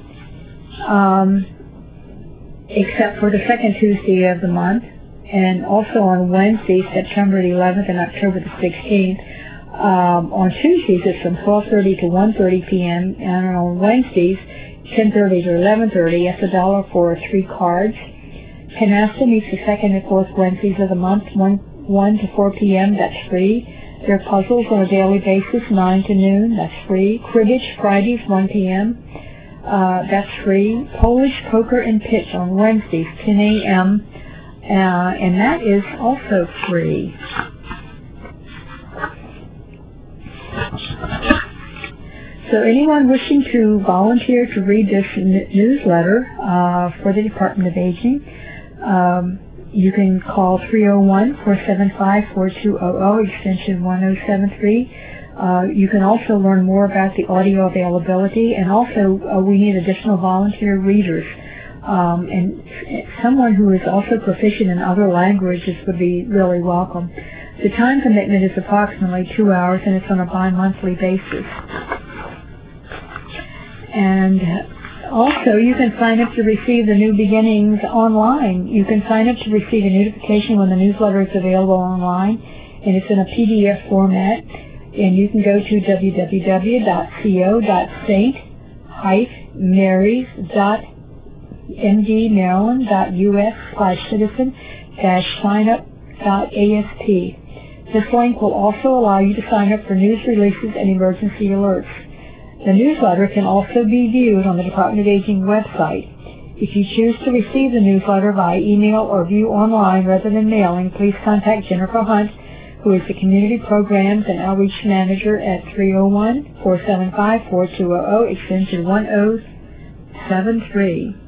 Um... except for the second Tuesday of the month, and also on Wednesdays, September the eleventh and October the sixteenth. Um, on Tuesdays, it's from twelve thirty to one thirty p m, and on Wednesdays, ten thirty to eleven thirty. That's a dollar for three cards. Canasta meets the second and fourth Wednesdays of the month, one to four p m That's free. There are puzzles on a daily basis, nine to noon. That's free. Cribbage, Fridays, one p m Uh, that's free. Polish Poker and Pitch on Wednesdays, ten a m, uh, and that is also free. So anyone wishing to volunteer to read this n- newsletter uh, for the Department of Aging, um, you can call three oh one, four seven five, four two zero zero, extension one oh seven three. Uh, you can also learn more about the audio availability, and also uh, we need additional volunteer readers. Um, and someone who is also proficient in other languages would be really welcome. The time commitment is approximately two hours, and it's on a bi-monthly basis. And also, you can sign up to receive the New Beginnings online. You can sign up to receive a notification when the newsletter is available online, and it's in a P D F format. And you can go to w w w dot co dot saint marys dot m d maryland dot u s slash citizen dash sign up dot a s p. This link will also allow you to sign up for news releases and emergency alerts. The newsletter can also be viewed on the Department of Aging website. If you choose to receive the newsletter via email or view online rather than mailing, please contact Jennifer Hunt, who is the Community Programs and Outreach Manager at three oh one, four seven five, four two zero zero, extension one oh seven three.